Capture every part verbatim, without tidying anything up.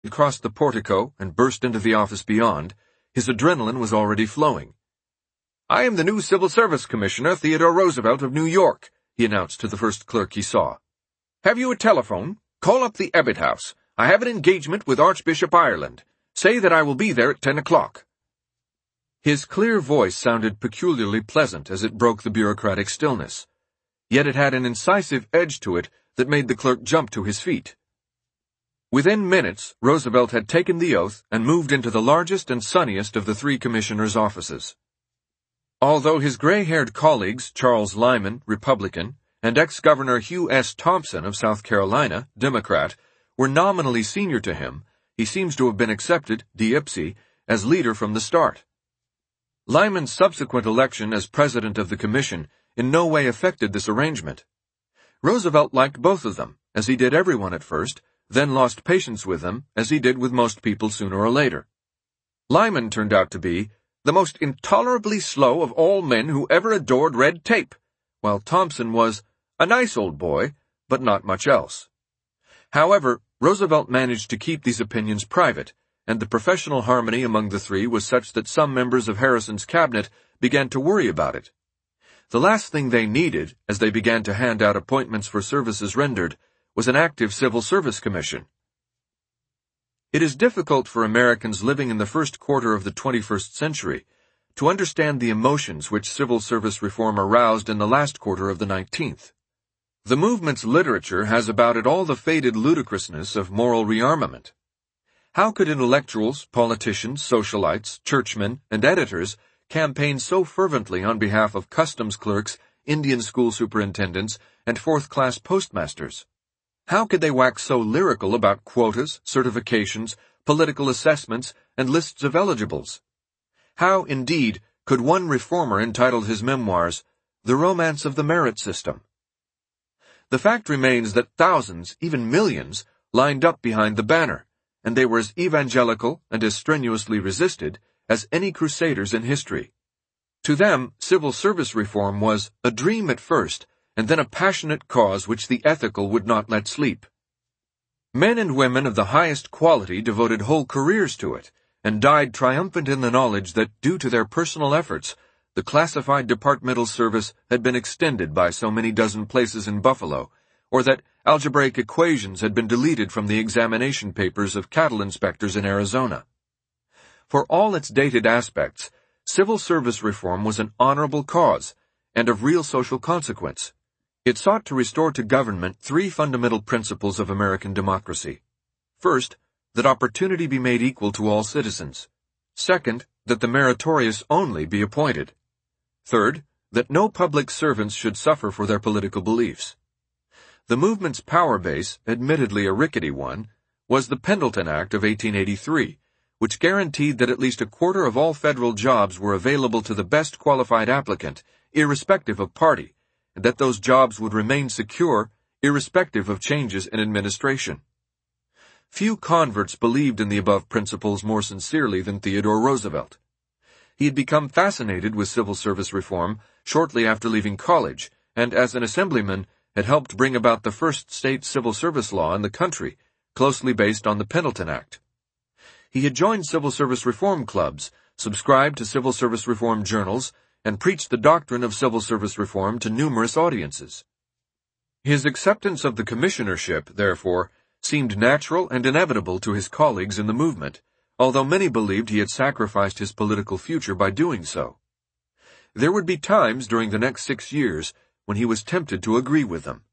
He crossed the portico and burst into the office beyond. His adrenaline was already flowing. "I am the new Civil Service Commissioner, Theodore Roosevelt of New York," he announced to the first clerk he saw. "Have you a telephone? Call up the Ebbett House. I have an engagement with Archbishop Ireland. Say that I will be there at ten o'clock. His clear voice sounded peculiarly pleasant as it broke the bureaucratic stillness. Yet it had an incisive edge to it that made the clerk jump to his feet. Within minutes, Roosevelt had taken the oath and moved into the largest and sunniest of the three commissioners' offices. Although his gray-haired colleagues, Charles Lyman, Republican, and ex-Governor Hugh S. Thompson of South Carolina, Democrat, were nominally senior to him, he seems to have been accepted, de ipse, as leader from the start. Lyman's subsequent election as president of the commission in no way affected this arrangement. Roosevelt liked both of them, as he did everyone at first, then lost patience with them, as he did with most people sooner or later. Lyman turned out to be the most intolerably slow of all men who ever adored red tape, while Thompson was a nice old boy, but not much else. However, Roosevelt managed to keep these opinions private, and the professional harmony among the three was such that some members of Harrison's cabinet began to worry about it. The last thing they needed, as they began to hand out appointments for services rendered, was an active civil service commission. It is difficult for Americans living in the first quarter of the twenty-first century to understand the emotions which civil service reform aroused in the last quarter of the nineteenth. The movement's literature has about it all the faded ludicrousness of moral rearmament. How could intellectuals, politicians, socialites, churchmen, and editors campaign so fervently on behalf of customs clerks, Indian school superintendents, and fourth-class postmasters? How could they wax so lyrical about quotas, certifications, political assessments, and lists of eligibles? How, indeed, could one reformer entitle his memoirs, "The Romance of the Merit System"? The fact remains that thousands, even millions, lined up behind the banner, and they were as evangelical and as strenuously resisted as any crusaders in history. To them, civil service reform was a dream at first, and then a passionate cause which the ethical would not let sleep. Men and women of the highest quality devoted whole careers to it, and died triumphant in the knowledge that, due to their personal efforts, the classified departmental service had been extended by so many dozen places in Buffalo, or that algebraic equations had been deleted from the examination papers of cattle inspectors in Arizona. For all its dated aspects, civil service reform was an honorable cause, and of real social consequence. It sought to restore to government three fundamental principles of American democracy. First, that opportunity be made equal to all citizens. Second, that the meritorious only be appointed. Third, that no public servants should suffer for their political beliefs. The movement's power base, admittedly a rickety one, was the Pendleton Act of eighteen eighty-three, which guaranteed that at least a quarter of all federal jobs were available to the best qualified applicant, irrespective of party, and that those jobs would remain secure, irrespective of changes in administration. Few converts believed in the above principles more sincerely than Theodore Roosevelt. He had become fascinated with civil service reform shortly after leaving college, and as an assemblyman had helped bring about the first state civil service law in the country, closely based on the Pendleton Act. He had joined civil service reform clubs, subscribed to civil service reform journals, and preached the doctrine of civil service reform to numerous audiences. His acceptance of the commissionership, therefore, seemed natural and inevitable to his colleagues in the movement, although many believed he had sacrificed his political future by doing so. There would be times during the next six years when he was tempted to agree with them.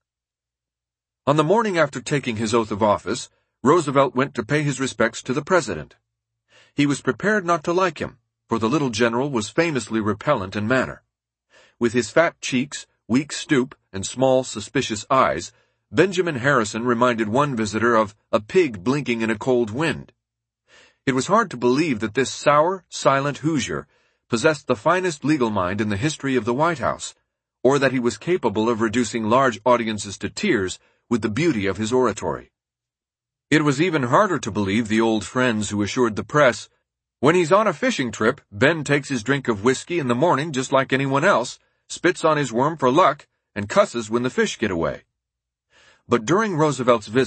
On the morning after taking his oath of office, Roosevelt went to pay his respects to the president. He was prepared not to like him, for the little general was famously repellent in manner. With his fat cheeks, weak stoop, and small, suspicious eyes, Benjamin Harrison reminded one visitor of a pig blinking in a cold wind. It was hard to believe that this sour, silent Hoosier possessed the finest legal mind in the history of the White House, or that he was capable of reducing large audiences to tears with the beauty of his oratory. It was even harder to believe the old friends who assured the press, "When he's on a fishing trip, Ben takes his drink of whiskey in the morning just like anyone else, spits on his worm for luck, and cusses when the fish get away." But during Roosevelt's visit,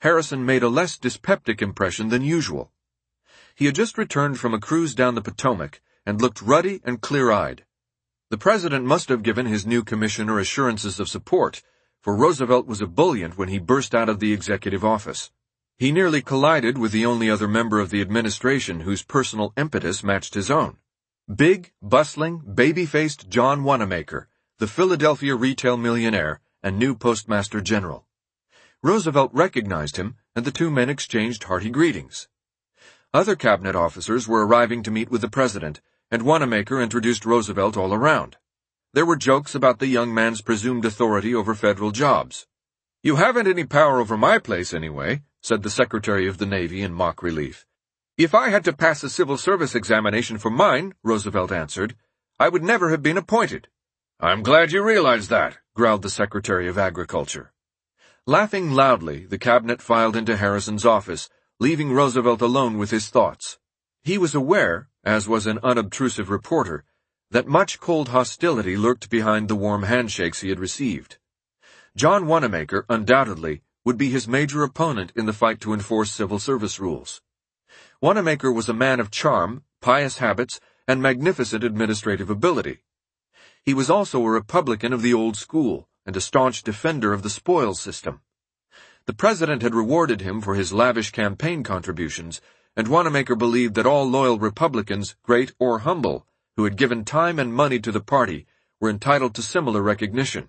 Harrison made a less dyspeptic impression than usual. He had just returned from a cruise down the Potomac and looked ruddy and clear-eyed. The president must have given his new commissioner assurances of support, for Roosevelt was ebullient when he burst out of the executive office. He nearly collided with the only other member of the administration whose personal impetus matched his own. Big, bustling, baby-faced John Wanamaker, the Philadelphia retail millionaire and new Postmaster General. Roosevelt recognized him, and the two men exchanged hearty greetings. Other cabinet officers were arriving to meet with the president, and Wanamaker introduced Roosevelt all around. There were jokes about the young man's presumed authority over federal jobs. "You haven't any power over my place anyway," said the Secretary of the Navy in mock relief. "If I had to pass a civil service examination for mine," Roosevelt answered, "I would never have been appointed." "I'm glad you realize that," growled the Secretary of Agriculture. Laughing loudly, the cabinet filed into Harrison's office, leaving Roosevelt alone with his thoughts. He was aware, as was an unobtrusive reporter, that much cold hostility lurked behind the warm handshakes he had received. John Wanamaker, undoubtedly, would be his major opponent in the fight to enforce civil service rules. Wanamaker was a man of charm, pious habits, and magnificent administrative ability. He was also a Republican of the old school and a staunch defender of the spoils system. The president had rewarded him for his lavish campaign contributions, and Wanamaker believed that all loyal Republicans, great or humble, who had given time and money to the party, were entitled to similar recognition.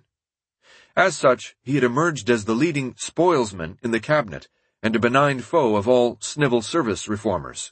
As such, he had emerged as the leading spoilsman in the cabinet and a benign foe of all civil service reformers.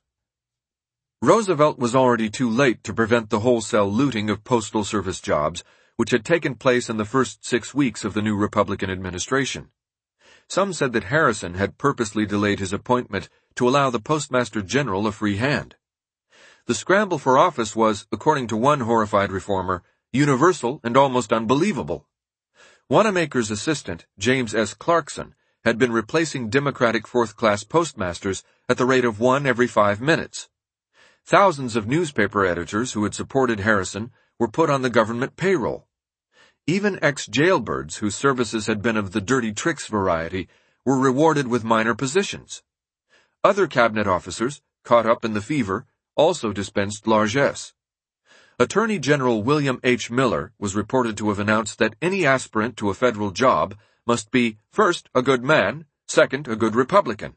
Roosevelt was already too late to prevent the wholesale looting of postal service jobs, which had taken place in the first six weeks of the new Republican administration. Some said that Harrison had purposely delayed his appointment to allow the Postmaster General a free hand. The scramble for office was, according to one horrified reformer, universal and almost unbelievable. Wanamaker's assistant, James S. Clarkson, had been replacing Democratic fourth-class postmasters at the rate of one every five minutes. Thousands of newspaper editors who had supported Harrison were put on the government payroll. Even ex-jailbirds whose services had been of the dirty tricks variety were rewarded with minor positions. Other cabinet officers, caught up in the fever, also dispensed largesse. Attorney General William H. Miller was reported to have announced that any aspirant to a federal job must be, first, a good man, second, a good Republican.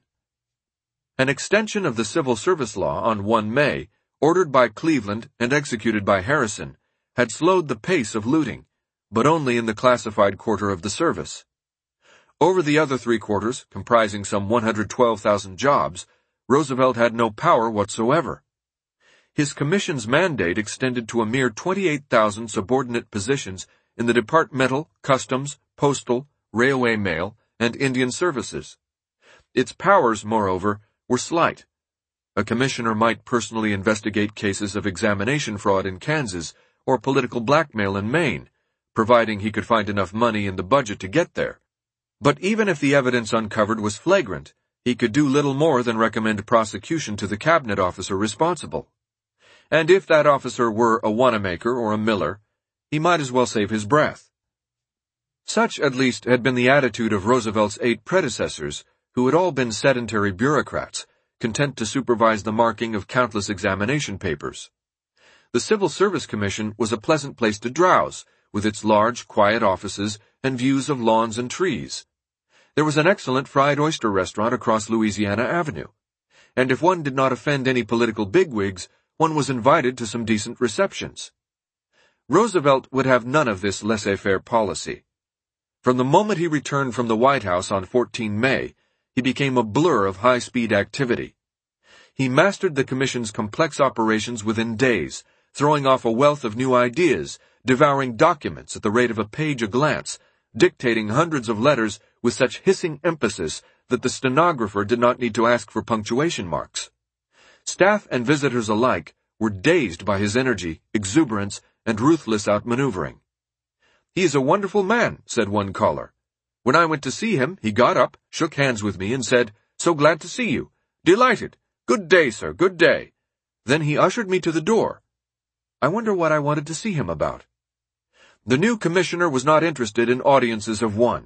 An extension of the civil service law on the first of May, ordered by Cleveland and executed by Harrison, had slowed the pace of looting, but only in the classified quarter of the service. Over the other three quarters, comprising some one hundred twelve thousand jobs, Roosevelt had no power whatsoever. His commission's mandate extended to a mere twenty-eight thousand subordinate positions in the departmental, customs, postal, railway mail, and Indian services. Its powers, moreover, were slight. A commissioner might personally investigate cases of examination fraud in Kansas or political blackmail in Maine, providing he could find enough money in the budget to get there. But even if the evidence uncovered was flagrant, he could do little more than recommend prosecution to the cabinet officer responsible. And if that officer were a Wanamaker or a Miller, he might as well save his breath. Such, at least, had been the attitude of Roosevelt's eight predecessors, who had all been sedentary bureaucrats, content to supervise the marking of countless examination papers. The Civil Service Commission was a pleasant place to drowse, with its large, quiet offices and views of lawns and trees. There was an excellent fried oyster restaurant across Louisiana Avenue, and if one did not offend any political bigwigs, one was invited to some decent receptions. Roosevelt would have none of this laissez-faire policy. From the moment he returned from the White House on the fourteenth of May, he became a blur of high-speed activity. He mastered the Commission's complex operations within days, throwing off a wealth of new ideas, devouring documents at the rate of a page a glance, dictating hundreds of letters with such hissing emphasis that the stenographer did not need to ask for punctuation marks. Staff and visitors alike were dazed by his energy, exuberance, and ruthless outmaneuvering. "He is a wonderful man," said one caller. "When I went to see him, he got up, shook hands with me, and said, 'So glad to see you. Delighted. Good day, sir, good day.' Then he ushered me to the door. I wonder what I wanted to see him about." The new commissioner was not interested in audiences of one.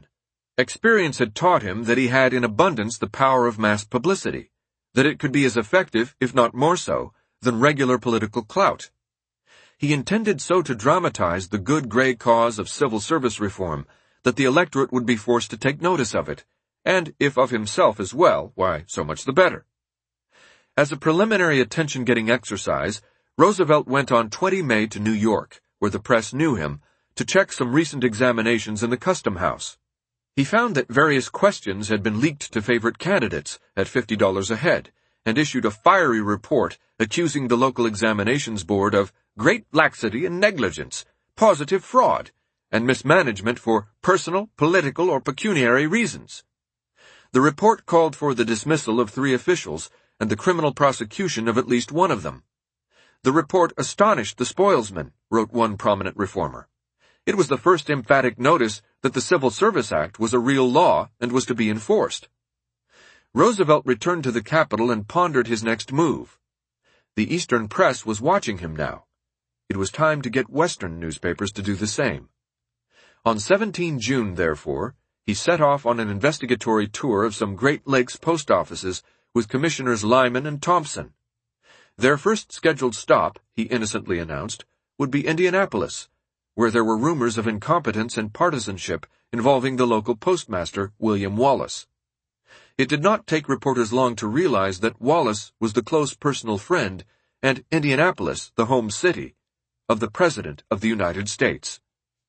Experience had taught him that he had in abundance the power of mass publicity, that it could be as effective, if not more so, than regular political clout. He intended so to dramatize the good gray cause of civil service reform that the electorate would be forced to take notice of it, and if of himself as well, why, so much the better. As a preliminary attention-getting exercise, Roosevelt went on the twentieth of May to New York, where the press knew him, to check some recent examinations in the Custom House. He found that various questions had been leaked to favorite candidates at fifty dollars a head, and issued a fiery report accusing the local examinations board of great laxity and negligence, positive fraud, and mismanagement for personal, political, or pecuniary reasons. The report called for the dismissal of three officials and the criminal prosecution of at least one of them. The report astonished the spoilsmen, wrote one prominent reformer. It was the first emphatic notice that the Civil Service Act was a real law and was to be enforced. Roosevelt returned to the capital and pondered his next move. The Eastern press was watching him now. It was time to get Western newspapers to do the same. On the seventeenth of June, therefore, he set off on an investigatory tour of some Great Lakes post offices with Commissioners Lyman and Thompson. Their first scheduled stop, he innocently announced, would be Indianapolis, where there were rumors of incompetence and partisanship involving the local postmaster, William Wallace. It did not take reporters long to realize that Wallace was the close personal friend, and Indianapolis the home city, of the President of the United States.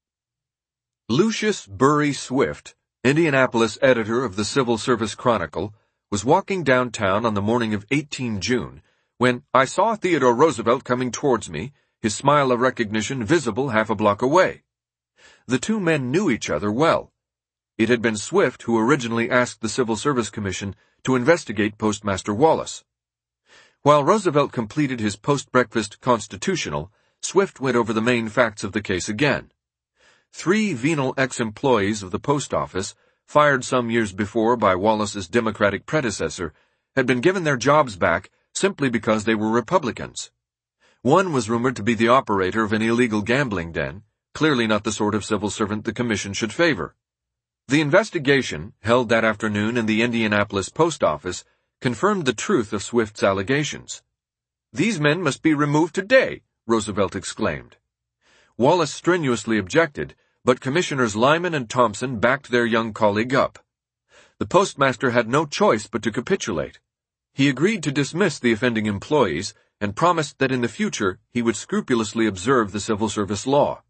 Lucius Burry Swift, Indianapolis editor of the Civil Service Chronicle, was walking downtown on the morning of the eighteenth of June when I saw Theodore Roosevelt coming towards me, his smile of recognition visible half a block away. The two men knew each other well. It had been Swift who originally asked the Civil Service Commission to investigate Postmaster Wallace. While Roosevelt completed his post-breakfast constitutional, Swift went over the main facts of the case again. Three venal ex-employees of the post office, fired some years before by Wallace's Democratic predecessor, had been given their jobs back simply because they were Republicans. One was rumored to be the operator of an illegal gambling den, clearly not the sort of civil servant the commission should favor. The investigation, held that afternoon in the Indianapolis post office, confirmed the truth of Swift's allegations. "These men must be removed today," Roosevelt exclaimed. Wallace strenuously objected, but Commissioners Lyman and Thompson backed their young colleague up. The postmaster had no choice but to capitulate. He agreed to dismiss the offending employees and promised that in the future he would scrupulously observe the civil service law.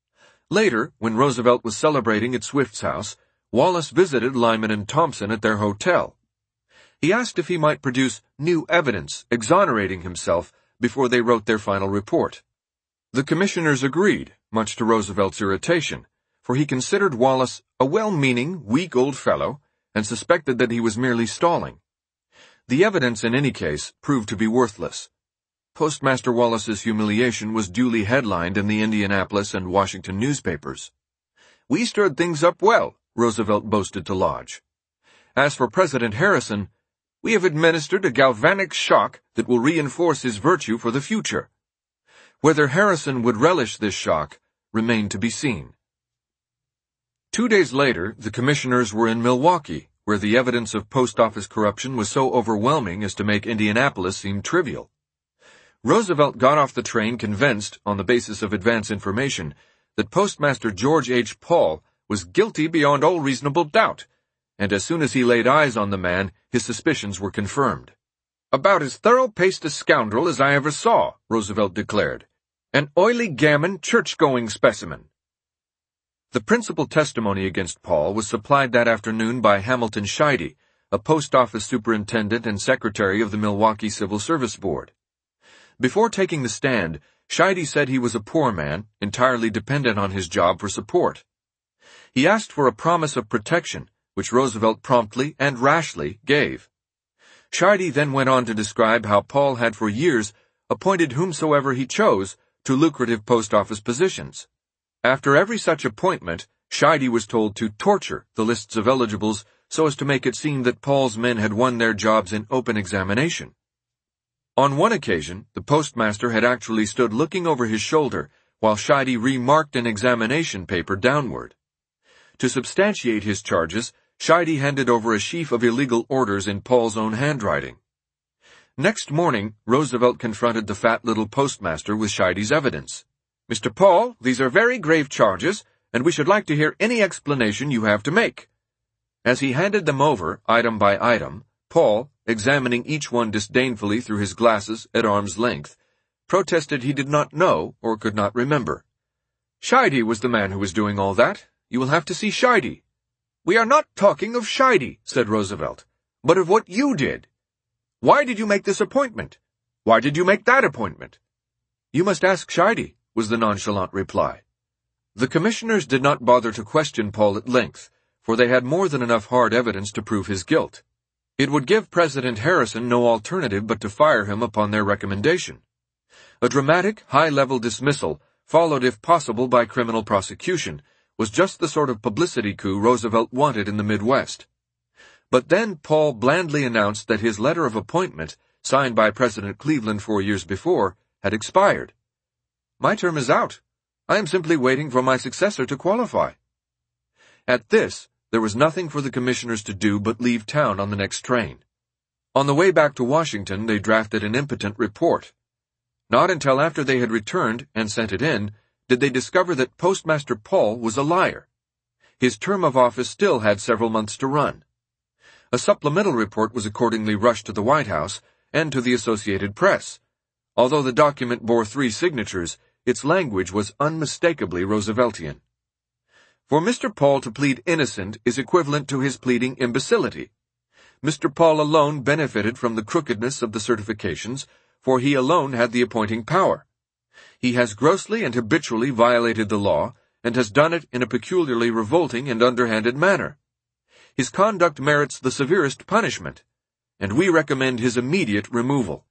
Later, when Roosevelt was celebrating at Swift's house, Wallace visited Lyman and Thompson at their hotel. He asked if he might produce new evidence exonerating himself before they wrote their final report. The commissioners agreed, much to Roosevelt's irritation, for he considered Wallace a well-meaning, weak old fellow and suspected that he was merely stalling. The evidence, in any case, proved to be worthless. Postmaster Wallace's humiliation was duly headlined in the Indianapolis and Washington newspapers. "We stirred things up well," Roosevelt boasted to Lodge. As for President Harrison, "We have administered a galvanic shock that will reinforce his virtue for the future." Whether Harrison would relish this shock remained to be seen. Two days later, the commissioners were in Milwaukee, where the evidence of post office corruption was so overwhelming as to make Indianapolis seem trivial. Roosevelt got off the train convinced, on the basis of advance information, that Postmaster George H. Paul was guilty beyond all reasonable doubt, and as soon as he laid eyes on the man, his suspicions were confirmed. "About as thorough-paced a scoundrel as I ever saw," Roosevelt declared. "An oily gammon, church-going specimen." The principal testimony against Paul was supplied that afternoon by Hamilton Scheide, a post office superintendent and secretary of the Milwaukee Civil Service Board. Before taking the stand, Scheide said he was a poor man, entirely dependent on his job for support. He asked for a promise of protection, which Roosevelt promptly and rashly gave. Scheide then went on to describe how Paul had for years appointed whomsoever he chose to lucrative post office positions. After every such appointment, Scheide was told to torture the lists of eligibles so as to make it seem that Paul's men had won their jobs in open examination. On one occasion, the postmaster had actually stood looking over his shoulder while Scheide remarked an examination paper downward. To substantiate his charges, Scheide handed over a sheaf of illegal orders in Paul's own handwriting. Next morning, Roosevelt confronted the fat little postmaster with Scheide's evidence. "Mister Paul, these are very grave charges, and we should like to hear any explanation you have to make." As he handed them over, item by item, Paul, examining each one disdainfully through his glasses at arm's length, protested he did not know or could not remember. "Scheide was the man who was doing all that. You will have to see Scheide." "We are not talking of Scheide," said Roosevelt, "but of what you did. Why did you make this appointment? Why did you make that appointment?" "You must ask Scheide," was the nonchalant reply. The commissioners did not bother to question Paul at length, for they had more than enough hard evidence to prove his guilt. It would give President Harrison no alternative but to fire him upon their recommendation. A dramatic, high-level dismissal, followed if possible by criminal prosecution, was just the sort of publicity coup Roosevelt wanted in the Midwest. But then Paul blandly announced that his letter of appointment, signed by President Cleveland four years before, had expired. "My term is out. I am simply waiting for my successor to qualify." At this, there was nothing for the commissioners to do but leave town on the next train. On the way back to Washington, they drafted an impotent report. Not until after they had returned and sent it in did they discover that Postmaster Paul was a liar. His term of office still had several months to run. A supplemental report was accordingly rushed to the White House and to the Associated Press. Although the document bore three signatures, its language was unmistakably Rooseveltian. For Mister Paul to plead innocent is equivalent to his pleading imbecility. Mister Paul alone benefited from the crookedness of the certifications, for he alone had the appointing power. He has grossly and habitually violated the law, and has done it in a peculiarly revolting and underhanded manner. His conduct merits the severest punishment, and we recommend his immediate removal.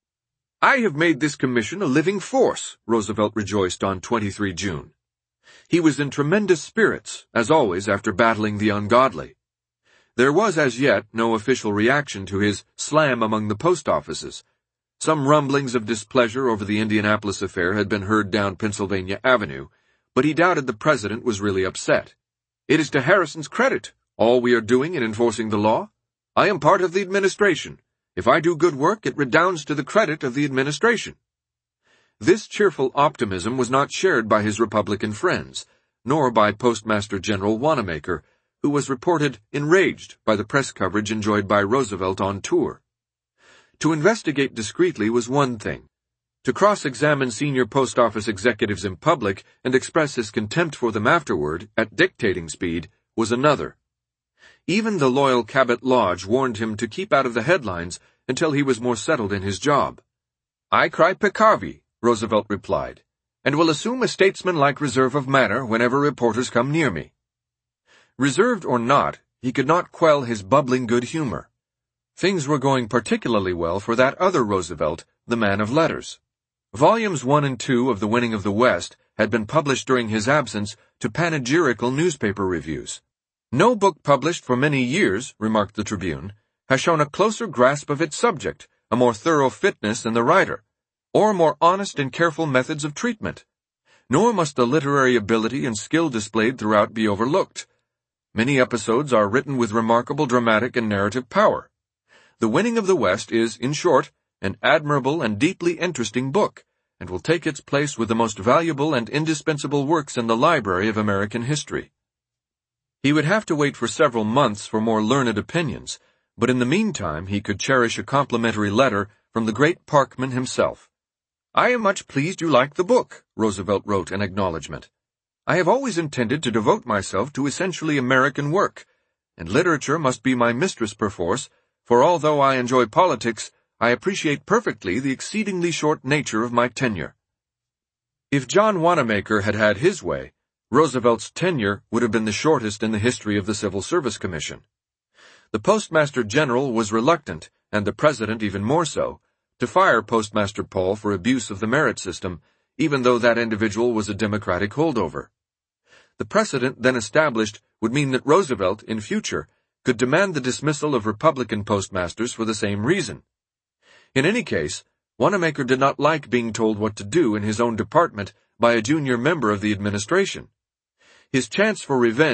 "I have made this commission a living force," Roosevelt rejoiced on the twenty-third of June. He was in tremendous spirits, as always after battling the ungodly. There was as yet no official reaction to his slam among the post offices. Some rumblings of displeasure over the Indianapolis affair had been heard down Pennsylvania Avenue, but he doubted the president was really upset. "It is to Harrison's credit, all we are doing in enforcing the law. I am part of the administration. If I do good work, it redounds to the credit of the administration." This cheerful optimism was not shared by his Republican friends, nor by Postmaster General Wanamaker, who was reported enraged by the press coverage enjoyed by Roosevelt on tour. To investigate discreetly was one thing. To cross-examine senior post office executives in public and express his contempt for them afterward, at dictating speed, was another. Even the loyal Cabot Lodge warned him to keep out of the headlines until he was more settled in his job. "I cry peccavi," Roosevelt replied, "and will assume a statesman-like reserve of manner whenever reporters come near me." Reserved or not, he could not quell his bubbling good humor. Things were going particularly well for that other Roosevelt, the man of letters. Volumes one and two of The Winning of the West had been published during his absence to panegyrical newspaper reviews. "No book published for many years," remarked the Tribune, "has shown a closer grasp of its subject, a more thorough fitness in the writer, or more honest and careful methods of treatment. Nor must the literary ability and skill displayed throughout be overlooked. Many episodes are written with remarkable dramatic and narrative power. The Winning of the West is, in short, an admirable and deeply interesting book, and will take its place with the most valuable and indispensable works in the library of American history." He would have to wait for several months for more learned opinions, but in the meantime he could cherish a complimentary letter from the great Parkman himself. "I am much pleased you like the book," Roosevelt wrote in acknowledgment. "I have always intended to devote myself to essentially American work, and literature must be my mistress perforce, for although I enjoy politics, I appreciate perfectly the exceedingly short nature of my tenure." If John Wanamaker had had his way, Roosevelt's tenure would have been the shortest in the history of the Civil Service Commission. The Postmaster General was reluctant, and the President even more so, to fire Postmaster Paul for abuse of the merit system, even though that individual was a Democratic holdover. The precedent then established would mean that Roosevelt, in future, could demand the dismissal of Republican postmasters for the same reason. In any case, Wanamaker did not like being told what to do in his own department by a junior member of the administration. His chance for revenge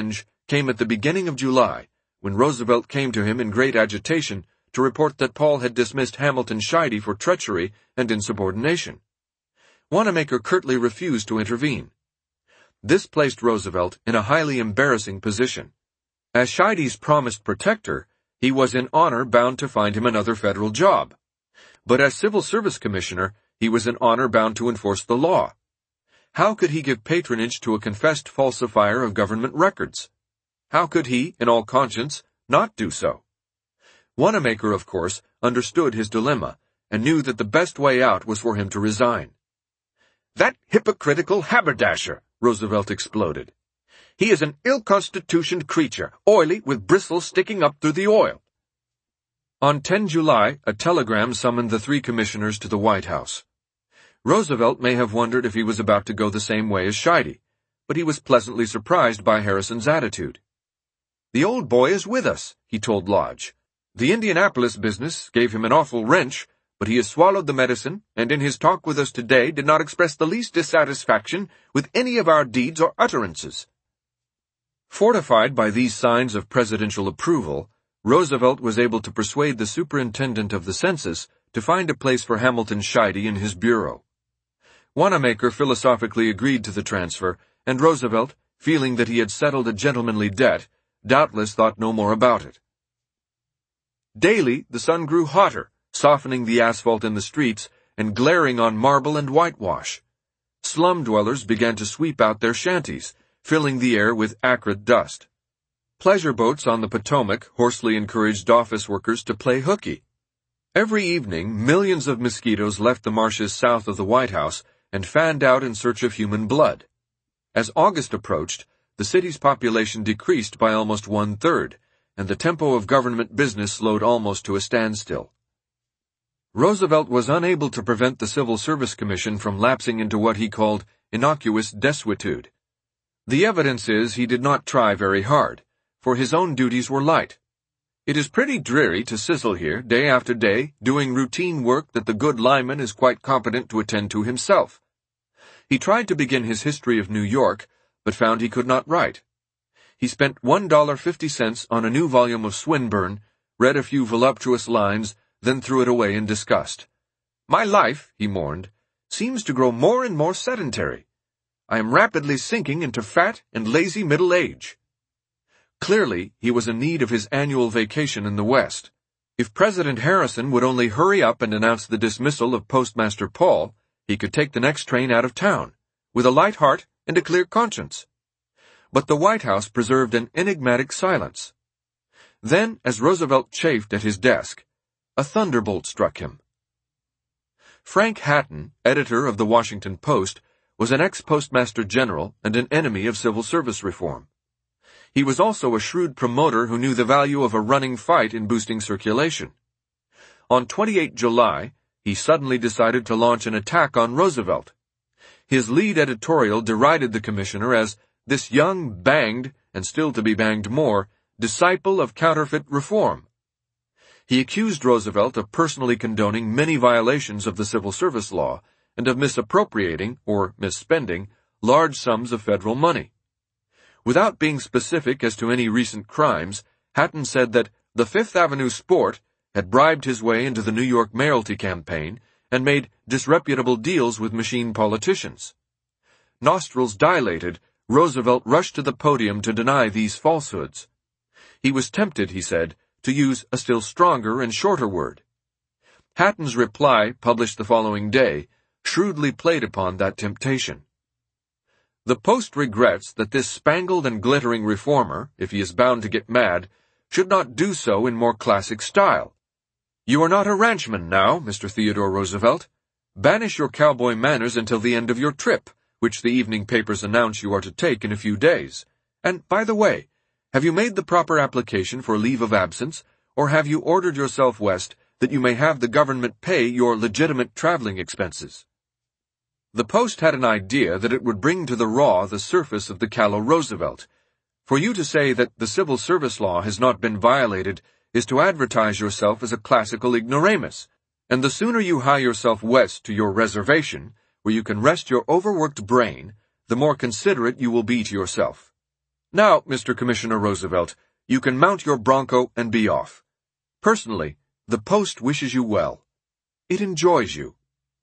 came at the beginning of July, when Roosevelt came to him in great agitation to report that Paul had dismissed Hamilton Scheide for treachery and insubordination. Wanamaker curtly refused to intervene. This placed Roosevelt in a highly embarrassing position. As Scheide's promised protector, he was in honor bound to find him another federal job. But as Civil Service Commissioner, he was in honor bound to enforce the law. How could he give patronage to a confessed falsifier of government records? How could he, in all conscience, not do so? Wanamaker, of course, understood his dilemma, and knew that the best way out was for him to resign. "That hypocritical haberdasher!" Roosevelt exploded. "He is an ill-constitutioned creature, oily with bristles sticking up through the oil." On the tenth of July, a telegram summoned the three commissioners to the White House. Roosevelt may have wondered if he was about to go the same way as Scheide, but he was pleasantly surprised by Harrison's attitude. "The old boy is with us," he told Lodge. "The Indianapolis business gave him an awful wrench, but he has swallowed the medicine, and in his talk with us today did not express the least dissatisfaction with any of our deeds or utterances." Fortified by these signs of presidential approval, Roosevelt was able to persuade the superintendent of the census to find a place for Hamilton Scheide in his bureau. Wanamaker philosophically agreed to the transfer, and Roosevelt, feeling that he had settled a gentlemanly debt, doubtless thought no more about it. Daily, the sun grew hotter, softening the asphalt in the streets and glaring on marble and whitewash. Slum dwellers began to sweep out their shanties, filling the air with acrid dust. Pleasure boats on the Potomac hoarsely encouraged office workers to play hooky. Every evening, millions of mosquitoes left the marshes south of the White House and fanned out in search of human blood. As August approached, the city's population decreased by almost one-third, and the tempo of government business slowed almost to a standstill. Roosevelt was unable to prevent the Civil Service Commission from lapsing into what he called innocuous desuetude. The evidence is he did not try very hard, for his own duties were light. It is pretty dreary to sizzle here, day after day, doing routine work that the good Lyman is quite competent to attend to himself. He tried to begin his history of New York, but found he could not write. He spent one dollar and fifty cents on a new volume of Swinburne, read a few voluptuous lines, then threw it away in disgust. "My life," he mourned, "seems to grow more and more sedentary. I am rapidly sinking into fat and lazy middle age." Clearly, he was in need of his annual vacation in the West. If President Harrison would only hurry up and announce the dismissal of Postmaster Paul, he could take the next train out of town, with a light heart and a clear conscience. But the White House preserved an enigmatic silence. Then, as Roosevelt chafed at his desk, a thunderbolt struck him. Frank Hatton, editor of the Washington Post, was an ex-postmaster general and an enemy of civil service reform. He was also a shrewd promoter who knew the value of a running fight in boosting circulation. On the twenty-eighth of July, he suddenly decided to launch an attack on Roosevelt. His lead editorial derided the commissioner as this young, banged, and still to be banged more, disciple of counterfeit reform. He accused Roosevelt of personally condoning many violations of the civil service law and of misappropriating, or misspending, large sums of federal money. Without being specific as to any recent crimes, Hatton said that the Fifth Avenue Sport had bribed his way into the New York mayoralty campaign and made disreputable deals with machine politicians. Nostrils dilated, Roosevelt rushed to the podium to deny these falsehoods. He was tempted, he said, to use a still stronger and shorter word. Hatton's reply, published the following day, shrewdly played upon that temptation. The Post regrets that this spangled and glittering reformer, if he is bound to get mad, should not do so in more classic style. You are not a ranchman now, Mister Theodore Roosevelt. Banish your cowboy manners until the end of your trip, which the evening papers announce you are to take in a few days. And, by the way, have you made the proper application for leave of absence, or have you ordered yourself west that you may have the government pay your legitimate traveling expenses? The Post had an idea that it would bring to the raw the surface of the callow Roosevelt. For you to say that the civil service law has not been violated is to advertise yourself as a classical ignoramus, and the sooner you hie yourself west to your reservation, where you can rest your overworked brain, the more considerate you will be to yourself. Now, Mister Commissioner Roosevelt, you can mount your Bronco and be off. Personally, the Post wishes you well. It enjoys you.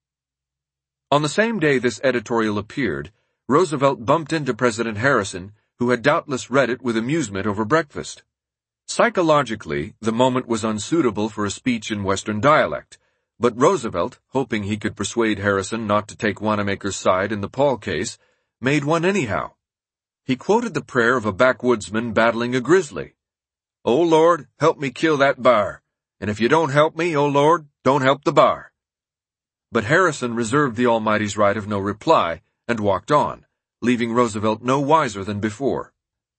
On the same day this editorial appeared, Roosevelt bumped into President Harrison, who had doubtless read it with amusement over breakfast. Psychologically, the moment was unsuitable for a speech in Western dialect, but Roosevelt, hoping he could persuade Harrison not to take Wanamaker's side in the Paul case, made one anyhow. He quoted the prayer of a backwoodsman battling a grizzly. "O Lord, help me kill that b'ar, and if you don't help me, O Lord, don't help the b'ar." But Harrison reserved the Almighty's right of no reply and walked on, leaving Roosevelt no wiser than before.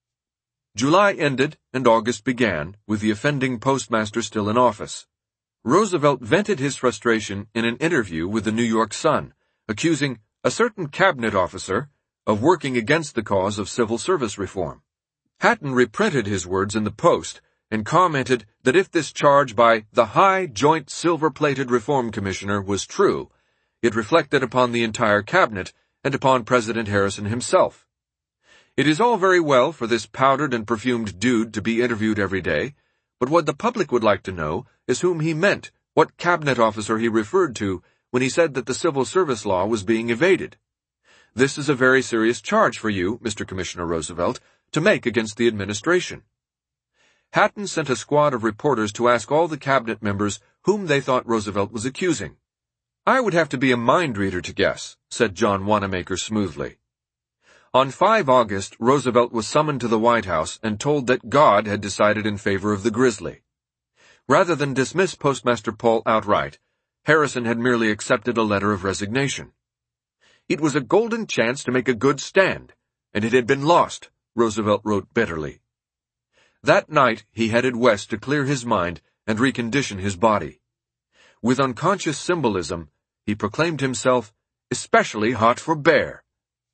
July ended and August began, with the offending postmaster still in office. Roosevelt vented his frustration in an interview with the New York Sun, accusing a certain cabinet officer of working against the cause of civil service reform. Hatton reprinted his words in the Post and commented that if this charge by the High Joint Silver-Plated Reform Commissioner was true, it reflected upon the entire cabinet and upon President Harrison himself. It is all very well for this powdered and perfumed dude to be interviewed every day, but what the public would like to know is whom he meant, what cabinet officer he referred to when he said that the civil service law was being evaded. This is a very serious charge for you, Mister Commissioner Roosevelt, to make against the administration. Hatton sent a squad of reporters to ask all the cabinet members whom they thought Roosevelt was accusing. "I would have to be a mind reader to guess," said John Wanamaker smoothly. On the fifth of August, Roosevelt was summoned to the White House and told that God had decided in favor of the grizzly. Rather than dismiss Postmaster Paul outright, Harrison had merely accepted a letter of resignation. It was a golden chance to make a good stand, and it had been lost, Roosevelt wrote bitterly. That night he headed west to clear his mind and recondition his body. With unconscious symbolism, he proclaimed himself especially hot for bear.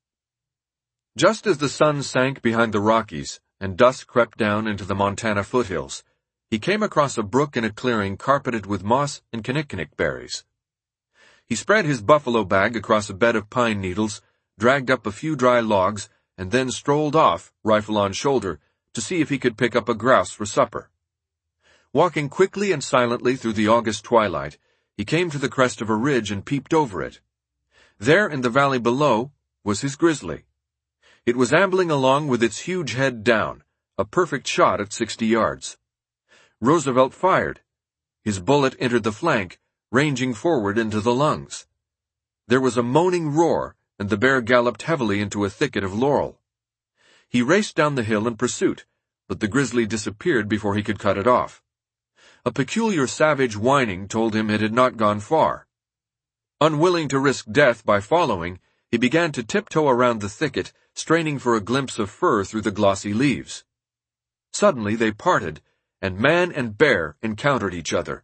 Just as the sun sank behind the Rockies and dusk crept down into the Montana foothills, he came across a brook in a clearing carpeted with moss and kinnikinnick berries. He spread his buffalo bag across a bed of pine needles, dragged up a few dry logs, and then strolled off, rifle on shoulder, to see if he could pick up a grouse for supper. Walking quickly and silently through the August twilight, he came to the crest of a ridge and peeped over it. There in the valley below was his grizzly. It was ambling along with its huge head down, a perfect shot at sixty yards. Roosevelt fired. His bullet entered the flank, ranging forward into the lungs. There was a moaning roar, and the bear galloped heavily into a thicket of laurel. He raced down the hill in pursuit, but the grizzly disappeared before he could cut it off. A peculiar savage whining told him it had not gone far. Unwilling to risk death by following, he began to tiptoe around the thicket, straining for a glimpse of fur through the glossy leaves. Suddenly they parted, and man and bear encountered each other.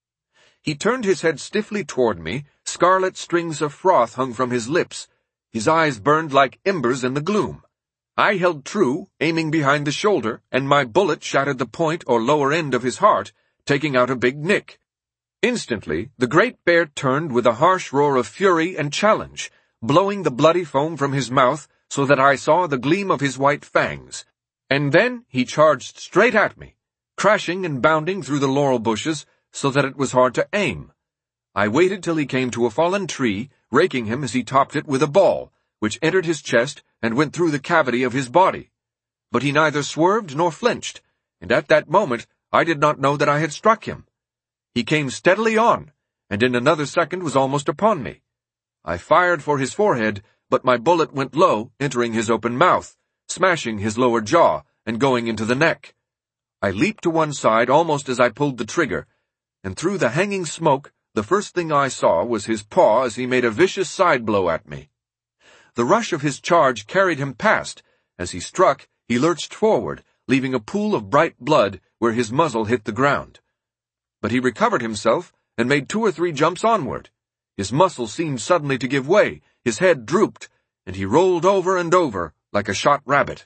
He turned his head stiffly toward me, scarlet strings of froth hung from his lips. His eyes burned like embers in the gloom. I held true, aiming behind the shoulder, and my bullet shattered the point or lower end of his heart, taking out a big nick. Instantly, the great bear turned with a harsh roar of fury and challenge, blowing the bloody foam from his mouth so that I saw the gleam of his white fangs. And then he charged straight at me, crashing and bounding through the laurel bushes so that it was hard to aim. I waited till he came to a fallen tree, raking him as he topped it with a ball, which entered his chest and went through the cavity of his body. But he neither swerved nor flinched, and at that moment I did not know that I had struck him. He came steadily on, and in another second was almost upon me. I fired for his forehead, but my bullet went low, entering his open mouth, smashing his lower jaw and going into the neck. I leaped to one side almost as I pulled the trigger, and through the hanging smoke, the first thing I saw was his paw as he made a vicious side blow at me. The rush of his charge carried him past. As he struck, he lurched forward, leaving a pool of bright blood where his muzzle hit the ground. But he recovered himself and made two or three jumps onward. His muscles seemed suddenly to give way, his head drooped, and he rolled over and over like a shot rabbit.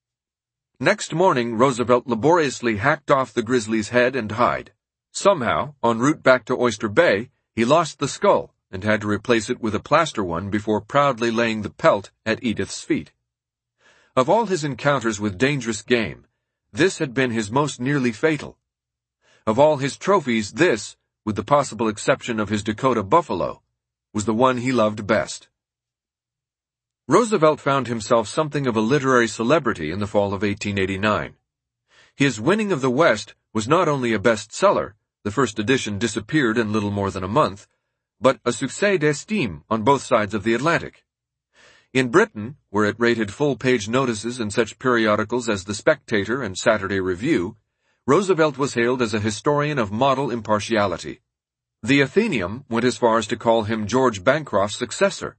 Next morning, Roosevelt laboriously hacked off the grizzly's head and hide. Somehow, en route back to Oyster Bay, he lost the skull and had to replace it with a plaster one before proudly laying the pelt at Edith's feet. Of all his encounters with dangerous game, this had been his most nearly fatal. Of all his trophies, this, with the possible exception of his Dakota buffalo, was the one he loved best. Roosevelt found himself something of a literary celebrity in the fall of eighteen eighty-nine. His Winning of the West was not only a bestseller, the first edition disappeared in little more than a month, but a succès d'estime on both sides of the Atlantic. In Britain, where it rated full-page notices in such periodicals as The Spectator and Saturday Review, Roosevelt was hailed as a historian of model impartiality. The Athenaeum went as far as to call him George Bancroft's successor.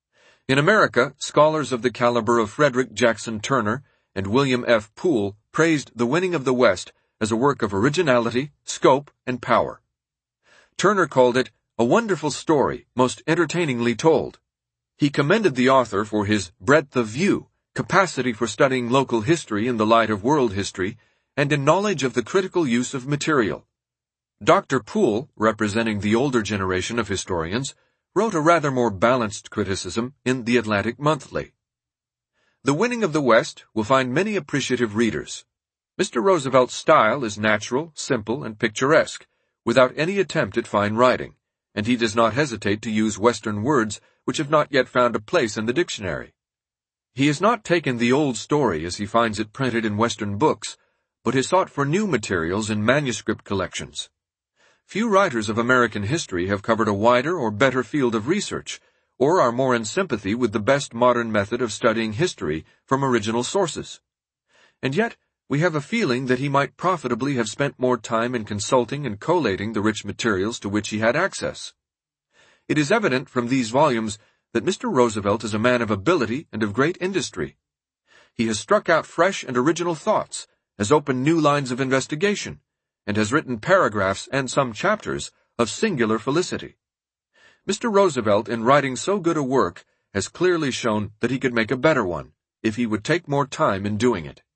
In America, scholars of the caliber of Frederick Jackson Turner and William F. Poole praised The Winning of the West as a work of originality, scope, and power. Turner called it a wonderful story, most entertainingly told. He commended the author for his breadth of view, capacity for studying local history in the light of world history, and in knowledge of the critical use of material. Doctor Poole, representing the older generation of historians, wrote a rather more balanced criticism in The Atlantic Monthly. The Winning of the West will find many appreciative readers. Mister Roosevelt's style is natural, simple, and picturesque, without any attempt at fine writing, and he does not hesitate to use Western words which have not yet found a place in the dictionary. He has not taken the old story as he finds it printed in Western books, but has sought for new materials in manuscript collections. Few writers of American history have covered a wider or better field of research, or are more in sympathy with the best modern method of studying history from original sources. And yet, we have a feeling that he might profitably have spent more time in consulting and collating the rich materials to which he had access. It is evident from these volumes that Mister Roosevelt is a man of ability and of great industry. He has struck out fresh and original thoughts, has opened new lines of investigation, and has written paragraphs and some chapters of singular felicity. Mister Roosevelt, in writing so good a work, has clearly shown that he could make a better one, if he would take more time in doing it.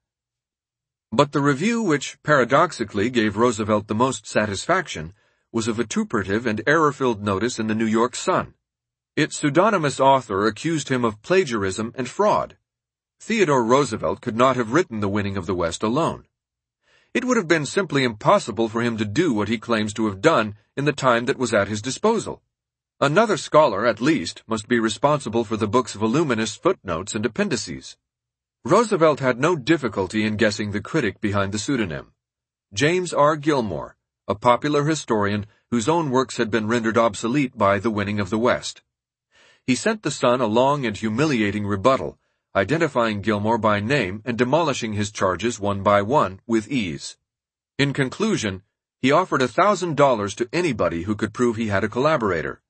But the review which, paradoxically, gave Roosevelt the most satisfaction was a vituperative and error-filled notice in the New York Sun. Its pseudonymous author accused him of plagiarism and fraud. Theodore Roosevelt could not have written The Winning of the West alone. It would have been simply impossible for him to do what he claims to have done in the time that was at his disposal. Another scholar, at least, must be responsible for the book's voluminous footnotes and appendices. Roosevelt had no difficulty in guessing the critic behind the pseudonym. James R. Gilmore, a popular historian whose own works had been rendered obsolete by The Winning of the West. He sent the Sun a long and humiliating rebuttal, identifying Gilmore by name and demolishing his charges one by one with ease. In conclusion, he offered a thousand dollars to anybody who could prove he had a collaborator.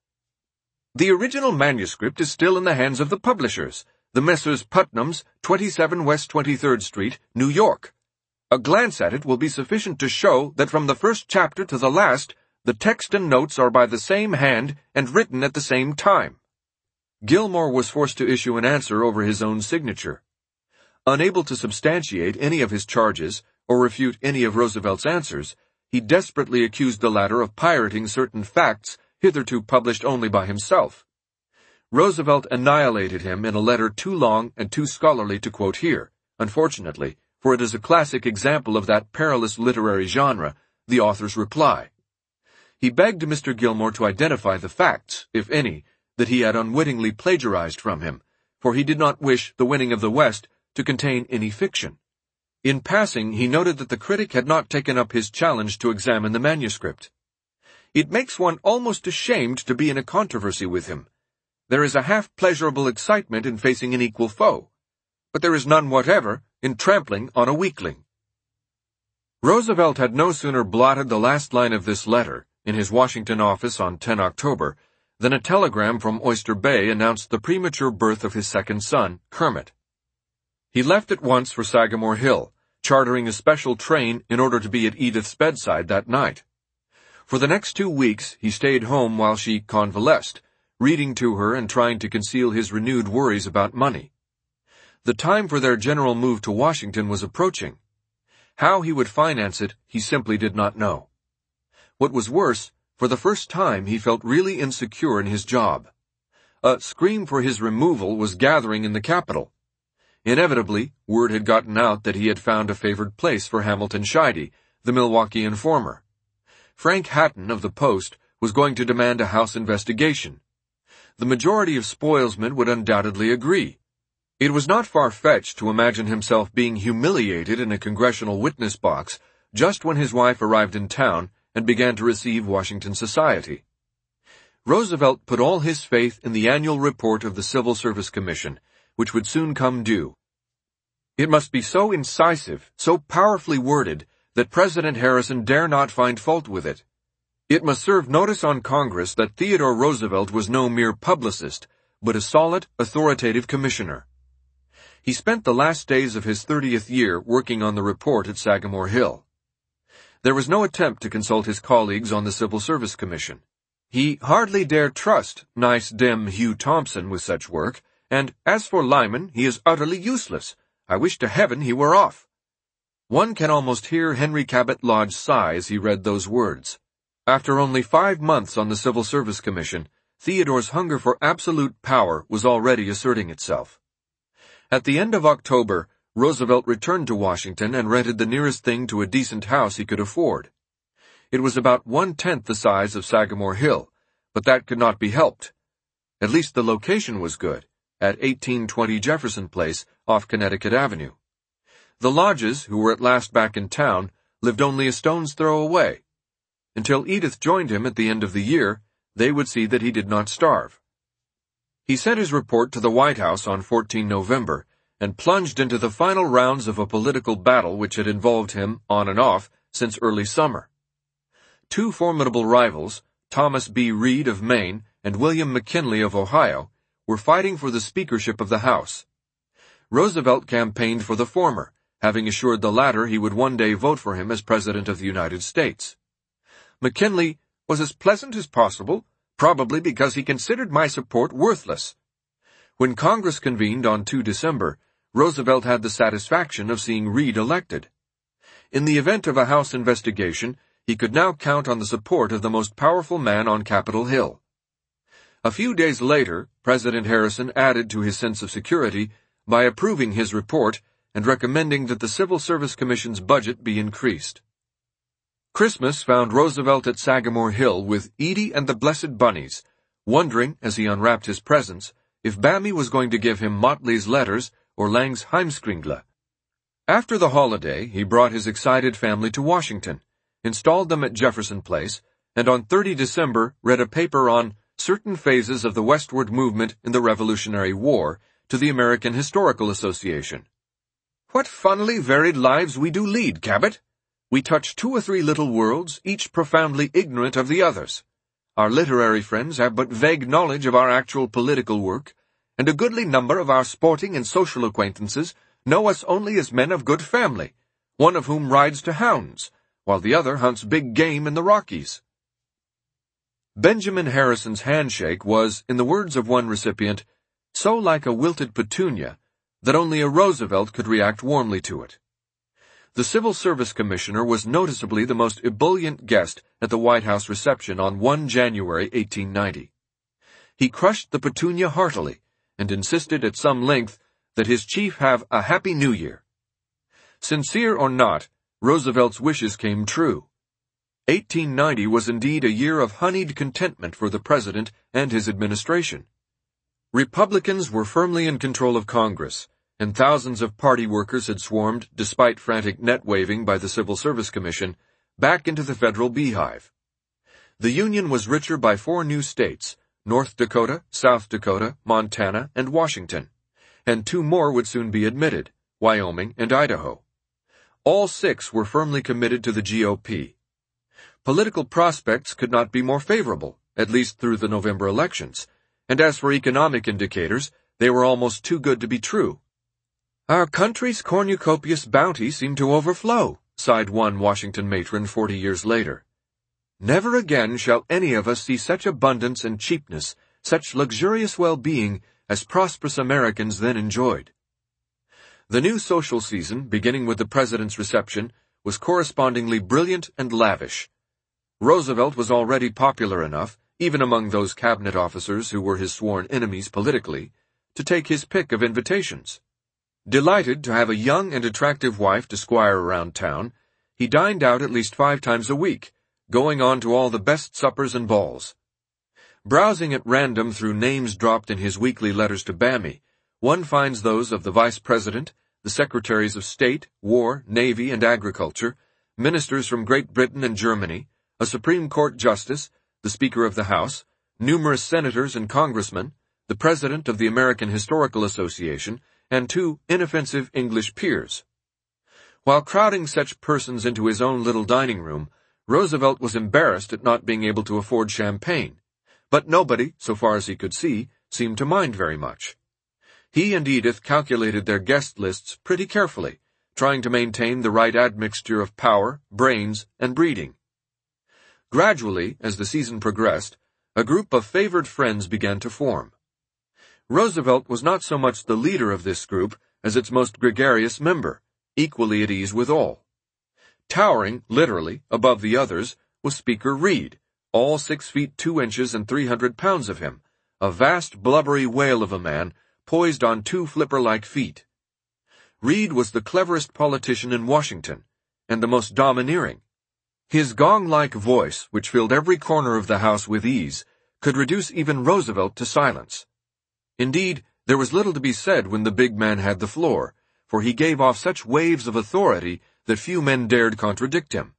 The original manuscript is still in the hands of the publishers, the Messrs. Putnam's, twenty-seven West twenty-third Street, New York. A glance at it will be sufficient to show that from the first chapter to the last, the text and notes are by the same hand and written at the same time. Gilmore was forced to issue an answer over his own signature. Unable to substantiate any of his charges or refute any of Roosevelt's answers, he desperately accused the latter of pirating certain facts hitherto published only by himself. Roosevelt annihilated him in a letter too long and too scholarly to quote here, unfortunately, for it is a classic example of that perilous literary genre, the author's reply. He begged Mister Gilmore to identify the facts, if any, that he had unwittingly plagiarized from him, for he did not wish The Winning of the West to contain any fiction. In passing, he noted that the critic had not taken up his challenge to examine the manuscript. It makes one almost ashamed to be in a controversy with him. There is a half-pleasurable excitement in facing an equal foe, but there is none whatever in trampling on a weakling. Roosevelt had no sooner blotted the last line of this letter in his Washington office on the tenth of October than a telegram from Oyster Bay announced the premature birth of his second son, Kermit. He left at once for Sagamore Hill, chartering a special train in order to be at Edith's bedside that night. For the next two weeks he stayed home while she convalesced, reading to her and trying to conceal his renewed worries about money. The time for their general move to Washington was approaching. How he would finance it, he simply did not know. What was worse, for the first time he felt really insecure in his job. A scream for his removal was gathering in the capital. Inevitably, word had gotten out that he had found a favored place for Hamilton Scheide, the Milwaukee informer. Frank Hatton of the Post was going to demand a House investigation. The majority of spoilsmen would undoubtedly agree. It was not far-fetched to imagine himself being humiliated in a congressional witness box just when his wife arrived in town and began to receive Washington society. Roosevelt put all his faith in the annual report of the Civil Service Commission, which would soon come due. It must be so incisive, so powerfully worded, that President Harrison dare not find fault with it. It must serve notice on Congress that Theodore Roosevelt was no mere publicist, but a solid, authoritative commissioner. He spent the last days of his thirtieth year working on the report at Sagamore Hill. There was no attempt to consult his colleagues on the Civil Service Commission. He hardly dared trust nice dim Hugh Thompson with such work, and as for Lyman, he is utterly useless. I wish to heaven he were off. One can almost hear Henry Cabot Lodge sigh as he read those words. After only five months on the Civil Service Commission, Theodore's hunger for absolute power was already asserting itself. At the end of October, Roosevelt returned to Washington and rented the nearest thing to a decent house he could afford. It was about one-tenth the size of Sagamore Hill, but that could not be helped. At least the location was good, at eighteen twenty Jefferson Place off Connecticut Avenue. The Lodges, who were at last back in town, lived only a stone's throw away. Until Edith joined him at the end of the year, they would see that he did not starve. He sent his report to the White House on the fourteenth of November and plunged into the final rounds of a political battle which had involved him, on and off, since early summer. Two formidable rivals, Thomas B. Reed of Maine and William McKinley of Ohio, were fighting for the speakership of the House. Roosevelt campaigned for the former, having assured the latter he would one day vote for him as President of the United States. McKinley was as pleasant as possible, probably because he considered my support worthless. When Congress convened on the second of December, Roosevelt had the satisfaction of seeing Reed elected. In the event of a House investigation, he could now count on the support of the most powerful man on Capitol Hill. A few days later, President Harrison added to his sense of security by approving his report and recommending that the Civil Service Commission's budget be increased. Christmas found Roosevelt at Sagamore Hill with Edie and the Blessed Bunnies, wondering, as he unwrapped his presents, if Bammy was going to give him Motley's Letters or Lang's Heimskringla. After the holiday, he brought his excited family to Washington, installed them at Jefferson Place, and on the thirtieth of December read a paper on certain phases of the westward movement in the Revolutionary War to the American Historical Association. What funnily varied lives we do lead, Cabot! We touch two or three little worlds, each profoundly ignorant of the others. Our literary friends have but vague knowledge of our actual political work, and a goodly number of our sporting and social acquaintances know us only as men of good family, one of whom rides to hounds, while the other hunts big game in the Rockies. Benjamin Harrison's handshake was, in the words of one recipient, so like a wilted petunia that only a Roosevelt could react warmly to it. The Civil Service Commissioner was noticeably the most ebullient guest at the White House reception on the first of January eighteen ninety. He crushed the petunia heartily and insisted at some length that his chief have a Happy New Year. Sincere or not, Roosevelt's wishes came true. eighteen ninety was indeed a year of honeyed contentment for the President and his administration. Republicans were firmly in control of Congress, and thousands of party workers had swarmed, despite frantic net-waving by the Civil Service Commission, back into the federal beehive. The Union was richer by four new states, North Dakota, South Dakota, Montana, and Washington, and two more would soon be admitted, Wyoming and Idaho. All six were firmly committed to the G O P. Political prospects could not be more favorable, at least through the November elections, and as for economic indicators, they were almost too good to be true. Our country's cornucopious bounty seemed to overflow, sighed one Washington matron forty years later. Never again shall any of us see such abundance and cheapness, such luxurious well-being as prosperous Americans then enjoyed. The new social season, beginning with the President's reception, was correspondingly brilliant and lavish. Roosevelt was already popular enough, even among those cabinet officers who were his sworn enemies politically, to take his pick of invitations. Delighted to have a young and attractive wife to squire around town, he dined out at least five times a week, going on to all the best suppers and balls. Browsing at random through names dropped in his weekly letters to Bammy, one finds those of the Vice President, the Secretaries of State, War, Navy, and Agriculture, ministers from Great Britain and Germany, a Supreme Court Justice, the Speaker of the House, numerous senators and congressmen, the President of the American Historical Association, and two inoffensive English peers. While crowding such persons into his own little dining room, Roosevelt was embarrassed at not being able to afford champagne, but nobody, so far as he could see, seemed to mind very much. He and Edith calculated their guest lists pretty carefully, trying to maintain the right admixture of power, brains, and breeding. Gradually, as the season progressed, a group of favored friends began to form. Roosevelt was not so much the leader of this group as its most gregarious member, equally at ease with all. Towering, literally, above the others, was Speaker Reed, all six feet two inches and three hundred pounds of him, a vast blubbery whale of a man, poised on two flipper-like feet. Reed was the cleverest politician in Washington, and the most domineering. His gong-like voice, which filled every corner of the House with ease, could reduce even Roosevelt to silence. Indeed, there was little to be said when the big man had the floor, for he gave off such waves of authority that few men dared contradict him.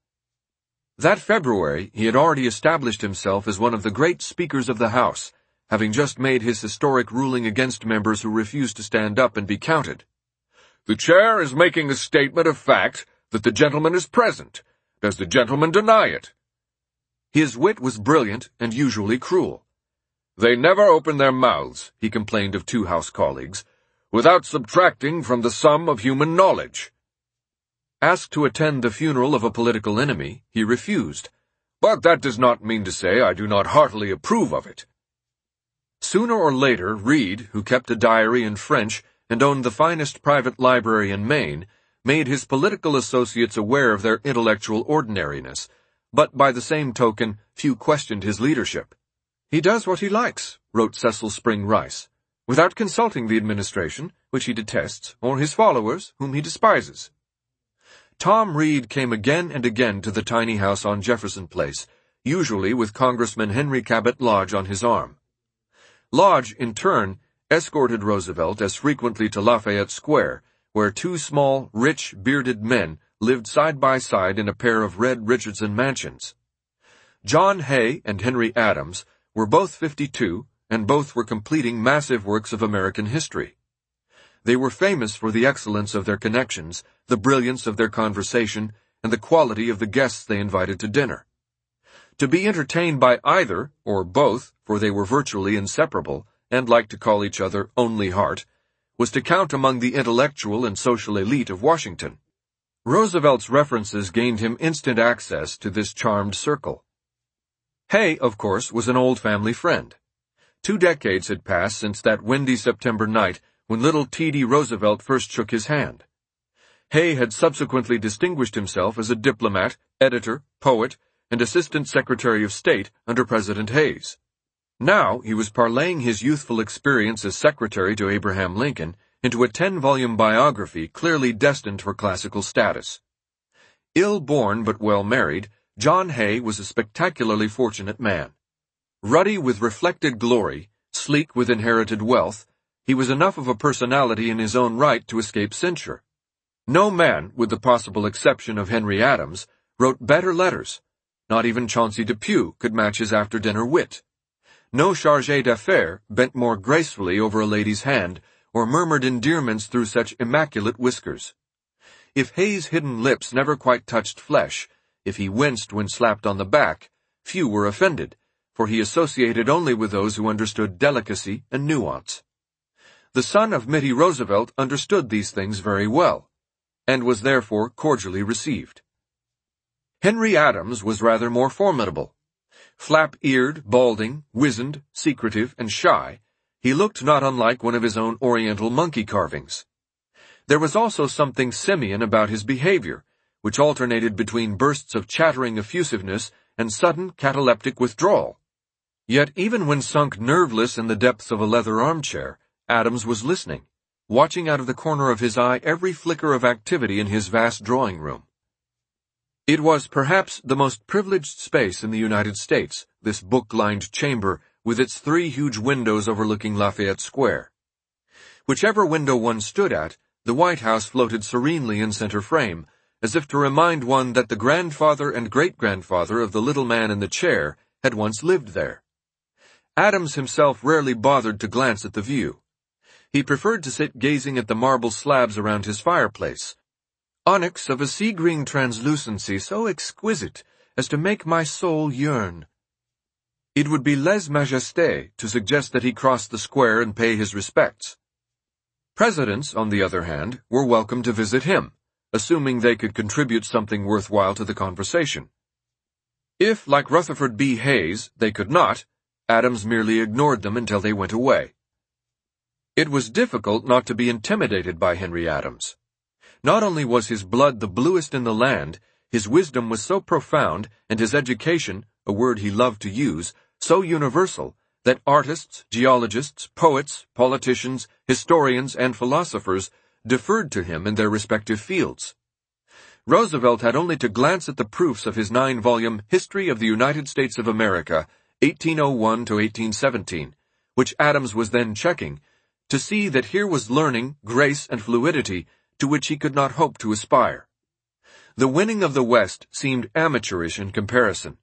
That February, he had already established himself as one of the great speakers of the House, having just made his historic ruling against members who refused to stand up and be counted. "The chair is making a statement of fact that the gentleman is present. Does the gentleman deny it?" His wit was brilliant and usually cruel. "They never open their mouths," he complained of two House colleagues, "without subtracting from the sum of human knowledge." Asked to attend the funeral of a political enemy, he refused. "But that does not mean to say I do not heartily approve of it." Sooner or later, Reed, who kept a diary in French and owned the finest private library in Maine, made his political associates aware of their intellectual ordinariness, but by the same token, few questioned his leadership. "He does what he likes," wrote Cecil Spring Rice, "without consulting the administration, which he detests, or his followers, whom he despises." Tom Reed came again and again to the tiny house on Jefferson Place, usually with Congressman Henry Cabot Lodge on his arm. Lodge, in turn, escorted Roosevelt as frequently to Lafayette Square, where two small, rich, bearded men lived side by side in a pair of red Richardson mansions. John Hay and Henry Adams were both fifty-two, and both were completing massive works of American history. They were famous for the excellence of their connections, the brilliance of their conversation, and the quality of the guests they invited to dinner. To be entertained by either, or both, for they were virtually inseparable, and liked to call each other Only Heart, was to count among the intellectual and social elite of Washington. Roosevelt's references gained him instant access to this charmed circle. Hay, of course, was an old family friend. Two decades had passed since that windy September night when little Teddy Roosevelt first shook his hand. Hay had subsequently distinguished himself as a diplomat, editor, poet, and Assistant Secretary of State under President Hayes. Now he was parlaying his youthful experience as secretary to Abraham Lincoln into a ten-volume biography clearly destined for classical status. Ill-born but well-married, John Hay was a spectacularly fortunate man. Ruddy with reflected glory, sleek with inherited wealth, he was enough of a personality in his own right to escape censure. No man, with the possible exception of Henry Adams, wrote better letters. Not even Chauncey Depew could match his after-dinner wit. No chargé d'affaires bent more gracefully over a lady's hand, or murmured endearments through such immaculate whiskers. If Hay's hidden lips never quite touched flesh, if he winced when slapped on the back, few were offended, for he associated only with those who understood delicacy and nuance. The son of Mitty Roosevelt understood these things very well, and was therefore cordially received. Henry Adams was rather more formidable. Flap-eared, balding, wizened, secretive, and shy, he looked not unlike one of his own Oriental monkey carvings. There was also something simian about his behavior, which alternated between bursts of chattering effusiveness and sudden cataleptic withdrawal. Yet even when sunk nerveless in the depths of a leather armchair, Adams was listening, watching out of the corner of his eye every flicker of activity in his vast drawing room. It was perhaps the most privileged space in the United States, this book-lined chamber with its three huge windows overlooking Lafayette Square. Whichever window one stood at, the White House floated serenely in center frame, as if to remind one that the grandfather and great-grandfather of the little man in the chair had once lived there. Adams himself rarely bothered to glance at the view. He preferred to sit gazing at the marble slabs around his fireplace, onyx of a sea-green translucency so exquisite as to make my soul yearn. It would be lèse-majesté to suggest that he cross the square and pay his respects. Presidents, on the other hand, were welcome to visit him, assuming they could contribute something worthwhile to the conversation. If, like Rutherford B. Hayes, they could not, Adams merely ignored them until they went away. It was difficult not to be intimidated by Henry Adams. Not only was his blood the bluest in the land, his wisdom was so profound, and his education, a word he loved to use, so universal, that artists, geologists, poets, politicians, historians, and philosophers deferred to him in their respective fields. Roosevelt had only to glance at the proofs of his nine-volume History of the United States of America, eighteen oh one to eighteen seventeen, which Adams was then checking, to see that here was learning, grace, and fluidity to which he could not hope to aspire. The winning of the West seemed amateurish in comparison.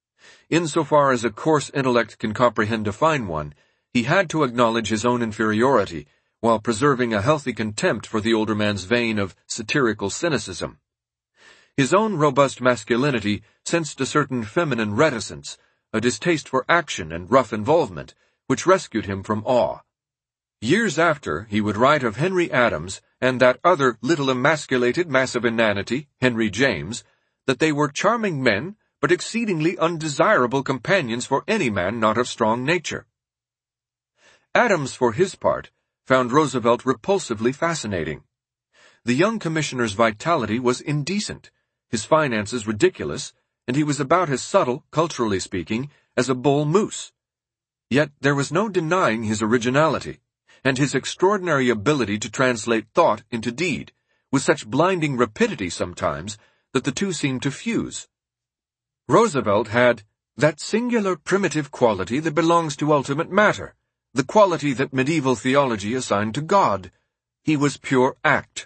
Insofar as a coarse intellect can comprehend a fine one, he had to acknowledge his own inferiority, while preserving a healthy contempt for the older man's vein of satirical cynicism. His own robust masculinity sensed a certain feminine reticence, a distaste for action and rough involvement, which rescued him from awe. Years after, he would write of Henry Adams and that other little emasculated mass of inanity, Henry James, that they were charming men, but exceedingly undesirable companions for any man not of strong nature. Adams, for his part, found Roosevelt repulsively fascinating. The young commissioner's vitality was indecent, his finances ridiculous, and he was about as subtle, culturally speaking, as a bull moose. Yet there was no denying his originality, and his extraordinary ability to translate thought into deed, with such blinding rapidity sometimes that the two seemed to fuse. Roosevelt had that singular primitive quality that belongs to ultimate matter, the quality that medieval theology assigned to God. He was pure act.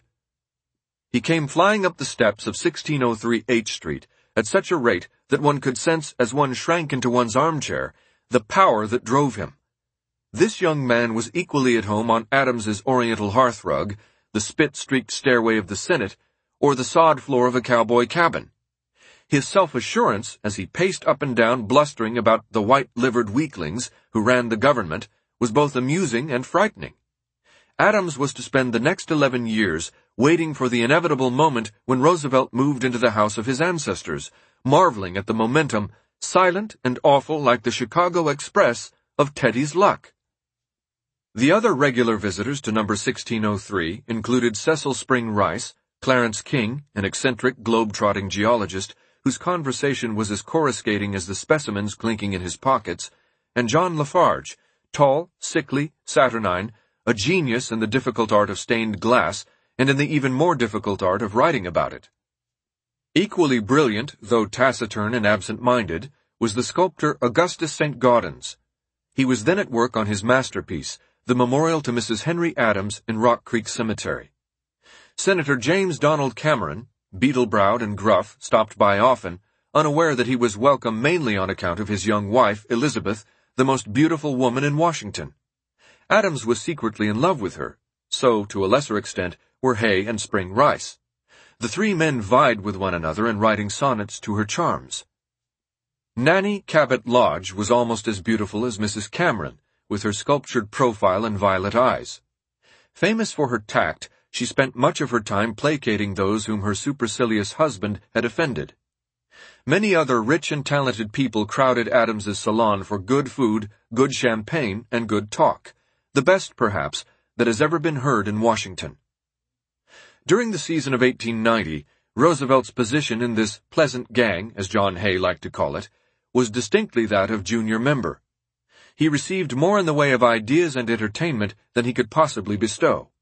He came flying up the steps of sixteen oh three H Street at such a rate that one could sense, as one shrank into one's armchair, the power that drove him. This young man was equally at home on Adams's oriental hearthrug, the spit-streaked stairway of the Senate, or the sod floor of a cowboy cabin. His self-assurance, as he paced up and down blustering about the white-livered weaklings who ran the government, was both amusing and frightening. Adams was to spend the next eleven years waiting for the inevitable moment when Roosevelt moved into the house of his ancestors, marveling at the momentum, silent and awful like the Chicago Express, of Teddy's luck. The other regular visitors to number sixteen oh three included Cecil Spring Rice, Clarence King, an eccentric, globe-trotting geologist whose conversation was as coruscating as the specimens clinking in his pockets, and John Lafarge, tall, sickly, saturnine, a genius in the difficult art of stained glass and in the even more difficult art of writing about it. Equally brilliant, though taciturn and absent-minded, was the sculptor Augustus Saint Gaudens. He was then at work on his masterpiece, the memorial to Missus Henry Adams in Rock Creek Cemetery. Senator James Donald Cameron, beetle-browed and gruff, stopped by often, unaware that he was welcome mainly on account of his young wife, Elizabeth, the most beautiful woman in Washington. Adams was secretly in love with her. So, to a lesser extent, were Hay and Spring Rice. The three men vied with one another in writing sonnets to her charms. Nannie Cabot Lodge was almost as beautiful as Missus Cameron, with her sculptured profile and violet eyes. Famous for her tact, she spent much of her time placating those whom her supercilious husband had offended. Many other rich and talented people crowded Adams's salon for good food, good champagne, and good talk, the best, perhaps, that has ever been heard in Washington. During the season of eighteen ninety, Roosevelt's position in this pleasant gang, as John Hay liked to call it, was distinctly that of junior member. He received more in the way of ideas and entertainment than he could possibly bestow.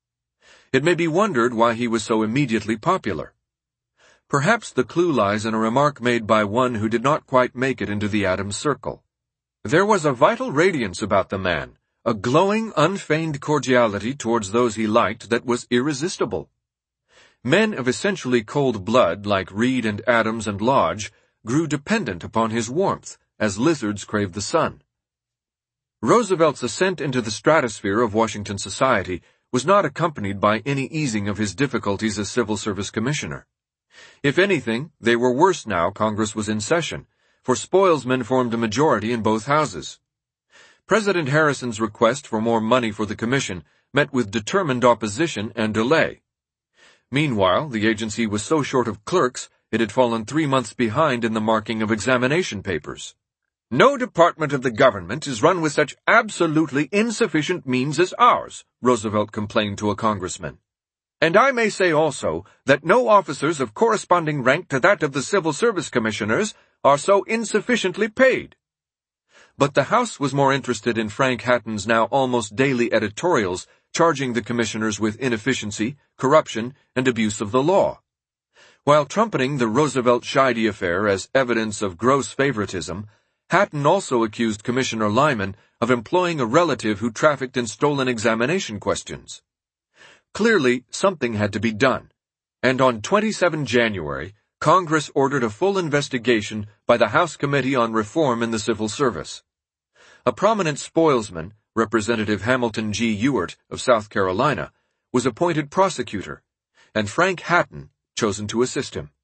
It may be wondered why he was so immediately popular. Perhaps the clue lies in a remark made by one who did not quite make it into the Adams circle. There was a vital radiance about the man, a glowing, unfeigned cordiality towards those he liked that was irresistible. Men of essentially cold blood, like Reed and Adams and Lodge, grew dependent upon his warmth, as lizards crave the sun. Roosevelt's ascent into the stratosphere of Washington society was not accompanied by any easing of his difficulties as Civil Service Commissioner. If anything, they were worse now Congress was in session, for spoilsmen formed a majority in both houses. President Harrison's request for more money for the commission met with determined opposition and delay. Meanwhile, the agency was so short of clerks it had fallen three months behind in the marking of examination papers. "No department of the government is run with such absolutely insufficient means as ours," Roosevelt complained to a congressman. "And I may say also that no officers of corresponding rank to that of the Civil Service Commissioners are so insufficiently paid." But the House was more interested in Frank Hatton's now almost daily editorials charging the commissioners with inefficiency, corruption, and abuse of the law. While trumpeting the Roosevelt-Scheide affair as evidence of gross favoritism, Hatton also accused Commissioner Lyman of employing a relative who trafficked in stolen examination questions. Clearly, something had to be done, and on the twenty-seventh of January, Congress ordered a full investigation by the House Committee on Reform in the Civil Service. A prominent spoilsman, Representative Hamilton G. Ewart of South Carolina, was appointed prosecutor, and Frank Hatton chosen to assist him.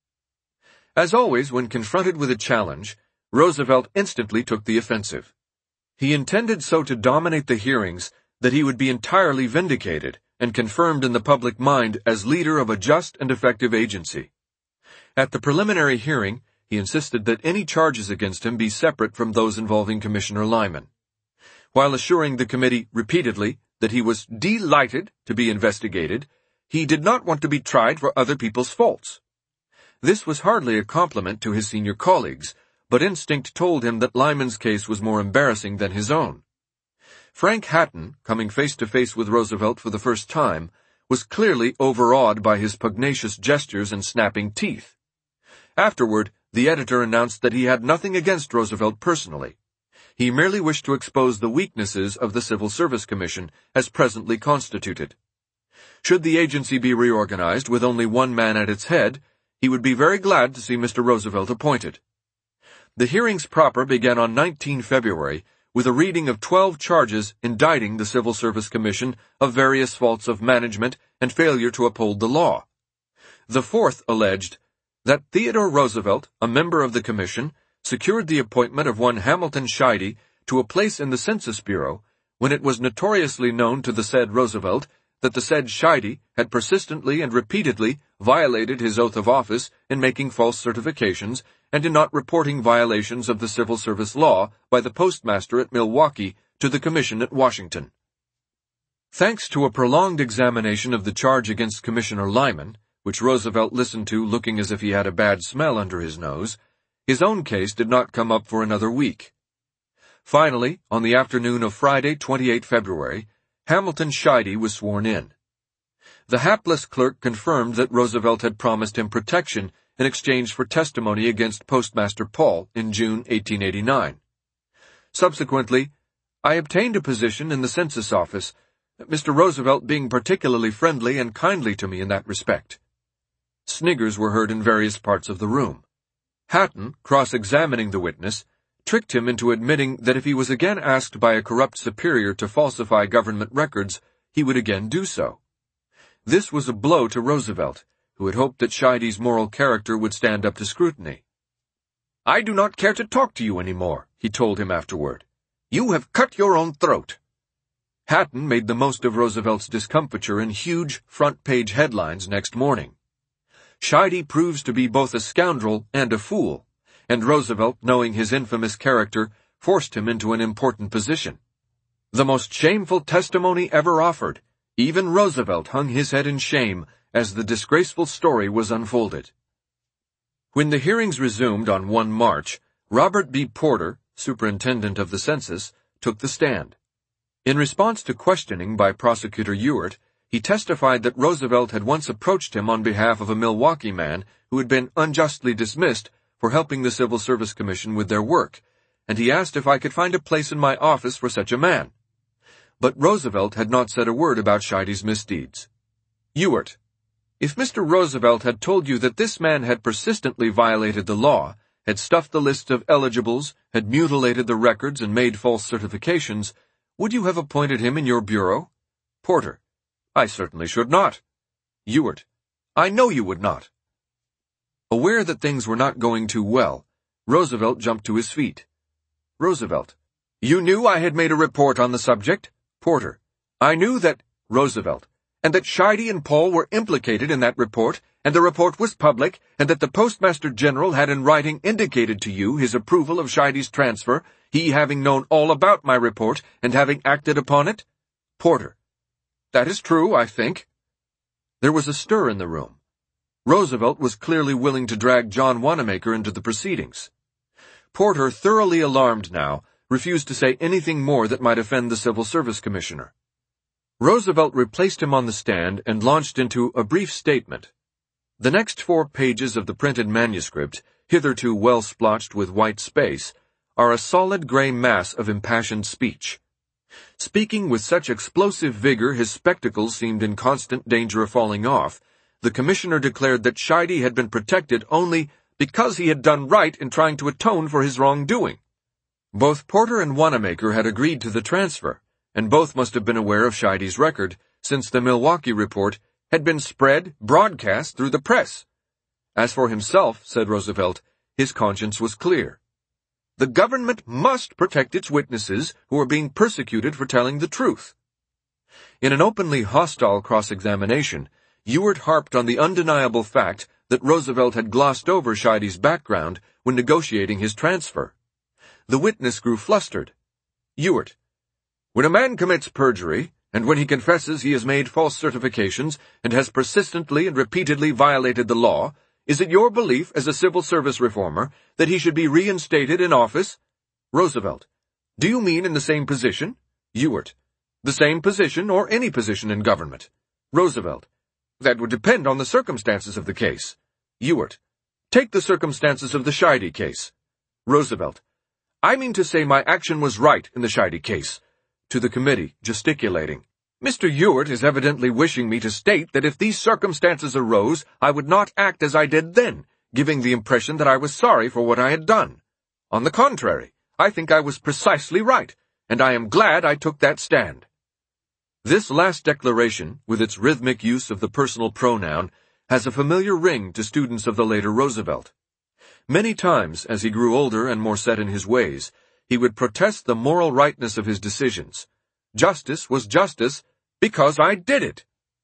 As always, when confronted with a challenge, Roosevelt instantly took the offensive. He intended so to dominate the hearings that he would be entirely vindicated and confirmed in the public mind as leader of a just and effective agency. At the preliminary hearing, he insisted that any charges against him be separate from those involving Commissioner Lyman. While assuring the committee repeatedly that he was delighted to be investigated, he did not want to be tried for other people's faults. This was hardly a compliment to his senior colleagues, but instinct told him that Lyman's case was more embarrassing than his own. Frank Hatton, coming face to face with Roosevelt for the first time, was clearly overawed by his pugnacious gestures and snapping teeth. Afterward, the editor announced that he had nothing against Roosevelt personally. He merely wished to expose the weaknesses of the Civil Service Commission as presently constituted. Should the agency be reorganized with only one man at its head, he would be very glad to see Mister Roosevelt appointed. The hearings proper began on the nineteenth of February with a reading of twelve charges indicting the Civil Service Commission of various faults of management and failure to uphold the law. The fourth alleged that Theodore Roosevelt, a member of the commission, secured the appointment of one Hamilton Scheide to a place in the Census Bureau when it was notoriously known to the said Roosevelt that the said Scheide had persistently and repeatedly violated his oath of office in making false certifications and in not reporting violations of the civil service law by the postmaster at Milwaukee to the commission at Washington. Thanks to a prolonged examination of the charge against Commissioner Lyman, which Roosevelt listened to looking as if he had a bad smell under his nose, his own case did not come up for another week. Finally, on the afternoon of Friday, the twenty-eighth of February, Hamilton Scheide was sworn in. The hapless clerk confirmed that Roosevelt had promised him protection in exchange for testimony against Postmaster Paul in June eighteen eighty-nine. Subsequently, I obtained a position in the census office, Mister Roosevelt being particularly friendly and kindly to me in that respect. Sniggers were heard in various parts of the room. Hatton, cross-examining the witness, tricked him into admitting that if he was again asked by a corrupt superior to falsify government records, he would again do so. This was a blow to Roosevelt, who had hoped that Scheide's moral character would stand up to scrutiny. "I do not care to talk to you any more," he told him afterward. "You have cut your own throat." Hatton made the most of Roosevelt's discomfiture in huge front-page headlines next morning. Scheide proves to be both a scoundrel and a fool, and Roosevelt, knowing his infamous character, forced him into an important position. The most shameful testimony ever offered. Even Roosevelt hung his head in shame as the disgraceful story was unfolded. When the hearings resumed on the first of March, Robert B. Porter, superintendent of the census, took the stand. In response to questioning by Prosecutor Ewart, he testified that Roosevelt had once approached him on behalf of a Milwaukee man who had been unjustly dismissed for helping the Civil Service Commission with their work, and he asked if I could find a place in my office for such a man. But Roosevelt had not said a word about Scheide's misdeeds. Ewart: If Mister Roosevelt had told you that this man had persistently violated the law, had stuffed the list of eligibles, had mutilated the records and made false certifications, would you have appointed him in your bureau? Porter: I certainly should not. Ewart: I know you would not. Aware that things were not going too well, Roosevelt jumped to his feet. Roosevelt: You knew I had made a report on the subject? Porter: I knew that, Roosevelt, and that Scheide and Paul were implicated in that report, and the report was public, and that the Postmaster General had in writing indicated to you his approval of Scheide's transfer, he having known all about my report and having acted upon it? Porter: That is true, I think. There was a stir in the room. Roosevelt was clearly willing to drag John Wanamaker into the proceedings. Porter, thoroughly alarmed now, refused to say anything more that might offend the Civil Service Commissioner. Roosevelt replaced him on the stand and launched into a brief statement. The next four pages of the printed manuscript, hitherto well splotched with white space, are a solid gray mass of impassioned speech. Speaking with such explosive vigor his spectacles seemed in constant danger of falling off, the Commissioner declared that Scheide had been protected only because he had done right in trying to atone for his wrongdoing. Both Porter and Wanamaker had agreed to the transfer, and both must have been aware of Scheide's record, since the Milwaukee report had been spread, broadcast through the press. As for himself, said Roosevelt, his conscience was clear. The government must protect its witnesses who are being persecuted for telling the truth. In an openly hostile cross-examination, Ewart harped on the undeniable fact that Roosevelt had glossed over Scheide's background when negotiating his transfer. The witness grew flustered. Ewart: When a man commits perjury, and when he confesses he has made false certifications and has persistently and repeatedly violated the law, is it your belief as a civil service reformer that he should be reinstated in office? Roosevelt: Do you mean in the same position? Ewart: The same position or any position in government. Roosevelt: That would depend on the circumstances of the case. Ewart: Take the circumstances of the Scheide case. Roosevelt: I mean to say my action was right in the Scheide case. To the committee, gesticulating: Mister Ewart is evidently wishing me to state that if these circumstances arose, I would not act as I did then, giving the impression that I was sorry for what I had done. On the contrary, I think I was precisely right, and I am glad I took that stand. This last declaration, with its rhythmic use of the personal pronoun, has a familiar ring to students of the later Roosevelt. Many times, as he grew older and more set in his ways, he would protest the moral rightness of his decisions. Justice was justice because I did it.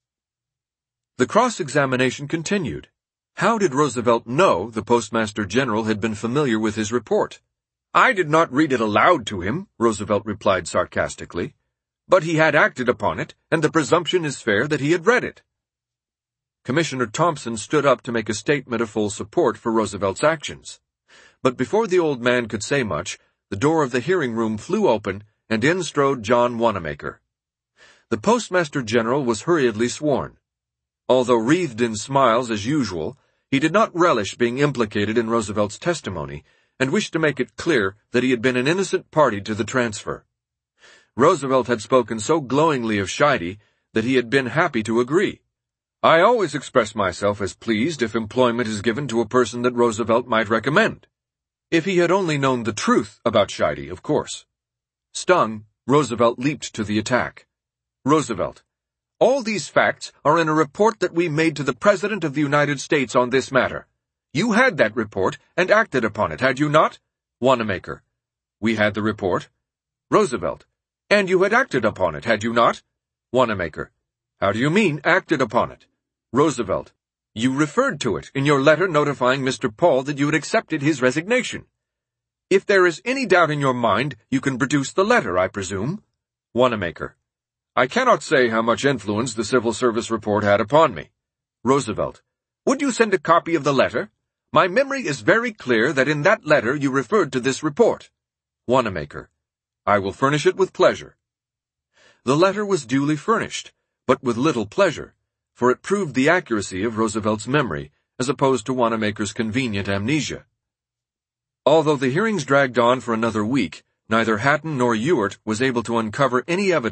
The cross-examination continued. How did Roosevelt know the Postmaster General had been familiar with his report? I did not read it aloud to him, Roosevelt replied sarcastically. But he had acted upon it, and the presumption is fair that he had read it. Commissioner Thompson stood up to make a statement of full support for Roosevelt's actions. But before the old man could say much, the door of the hearing room flew open, and in strode John Wanamaker. The Postmaster General was hurriedly sworn. Although wreathed in smiles as usual, he did not relish being implicated in Roosevelt's testimony, and wished to make it clear that he had been an innocent party to the transfer. Roosevelt had spoken so glowingly of Scheide that he had been happy to agree. I always express myself as pleased if employment is given to a person that Roosevelt might recommend. If he had only known the truth about Scheide, of course. Stung, Roosevelt leaped to the attack. Roosevelt: All these facts are in a report that we made to the President of the United States on this matter. You had that report and acted upon it, had you not? Wanamaker: We had the report. Roosevelt: And you had acted upon it, had you not? Wanamaker: How do you mean, acted upon it? Roosevelt: You referred to it in your letter notifying Mister Paul that you had accepted his resignation. If there is any doubt in your mind, you can produce the letter, I presume. Wanamaker: I cannot say how much influence the Civil Service report had upon me. Roosevelt: Would you send a copy of the letter? My memory is very clear that in that letter you referred to this report. Wanamaker: I will furnish it with pleasure. The letter was duly furnished, but with little pleasure, for it proved the accuracy of Roosevelt's memory as opposed to Wanamaker's convenient amnesia. Although the hearings dragged on for another week, neither Hatton nor Ewart was able to uncover any evidence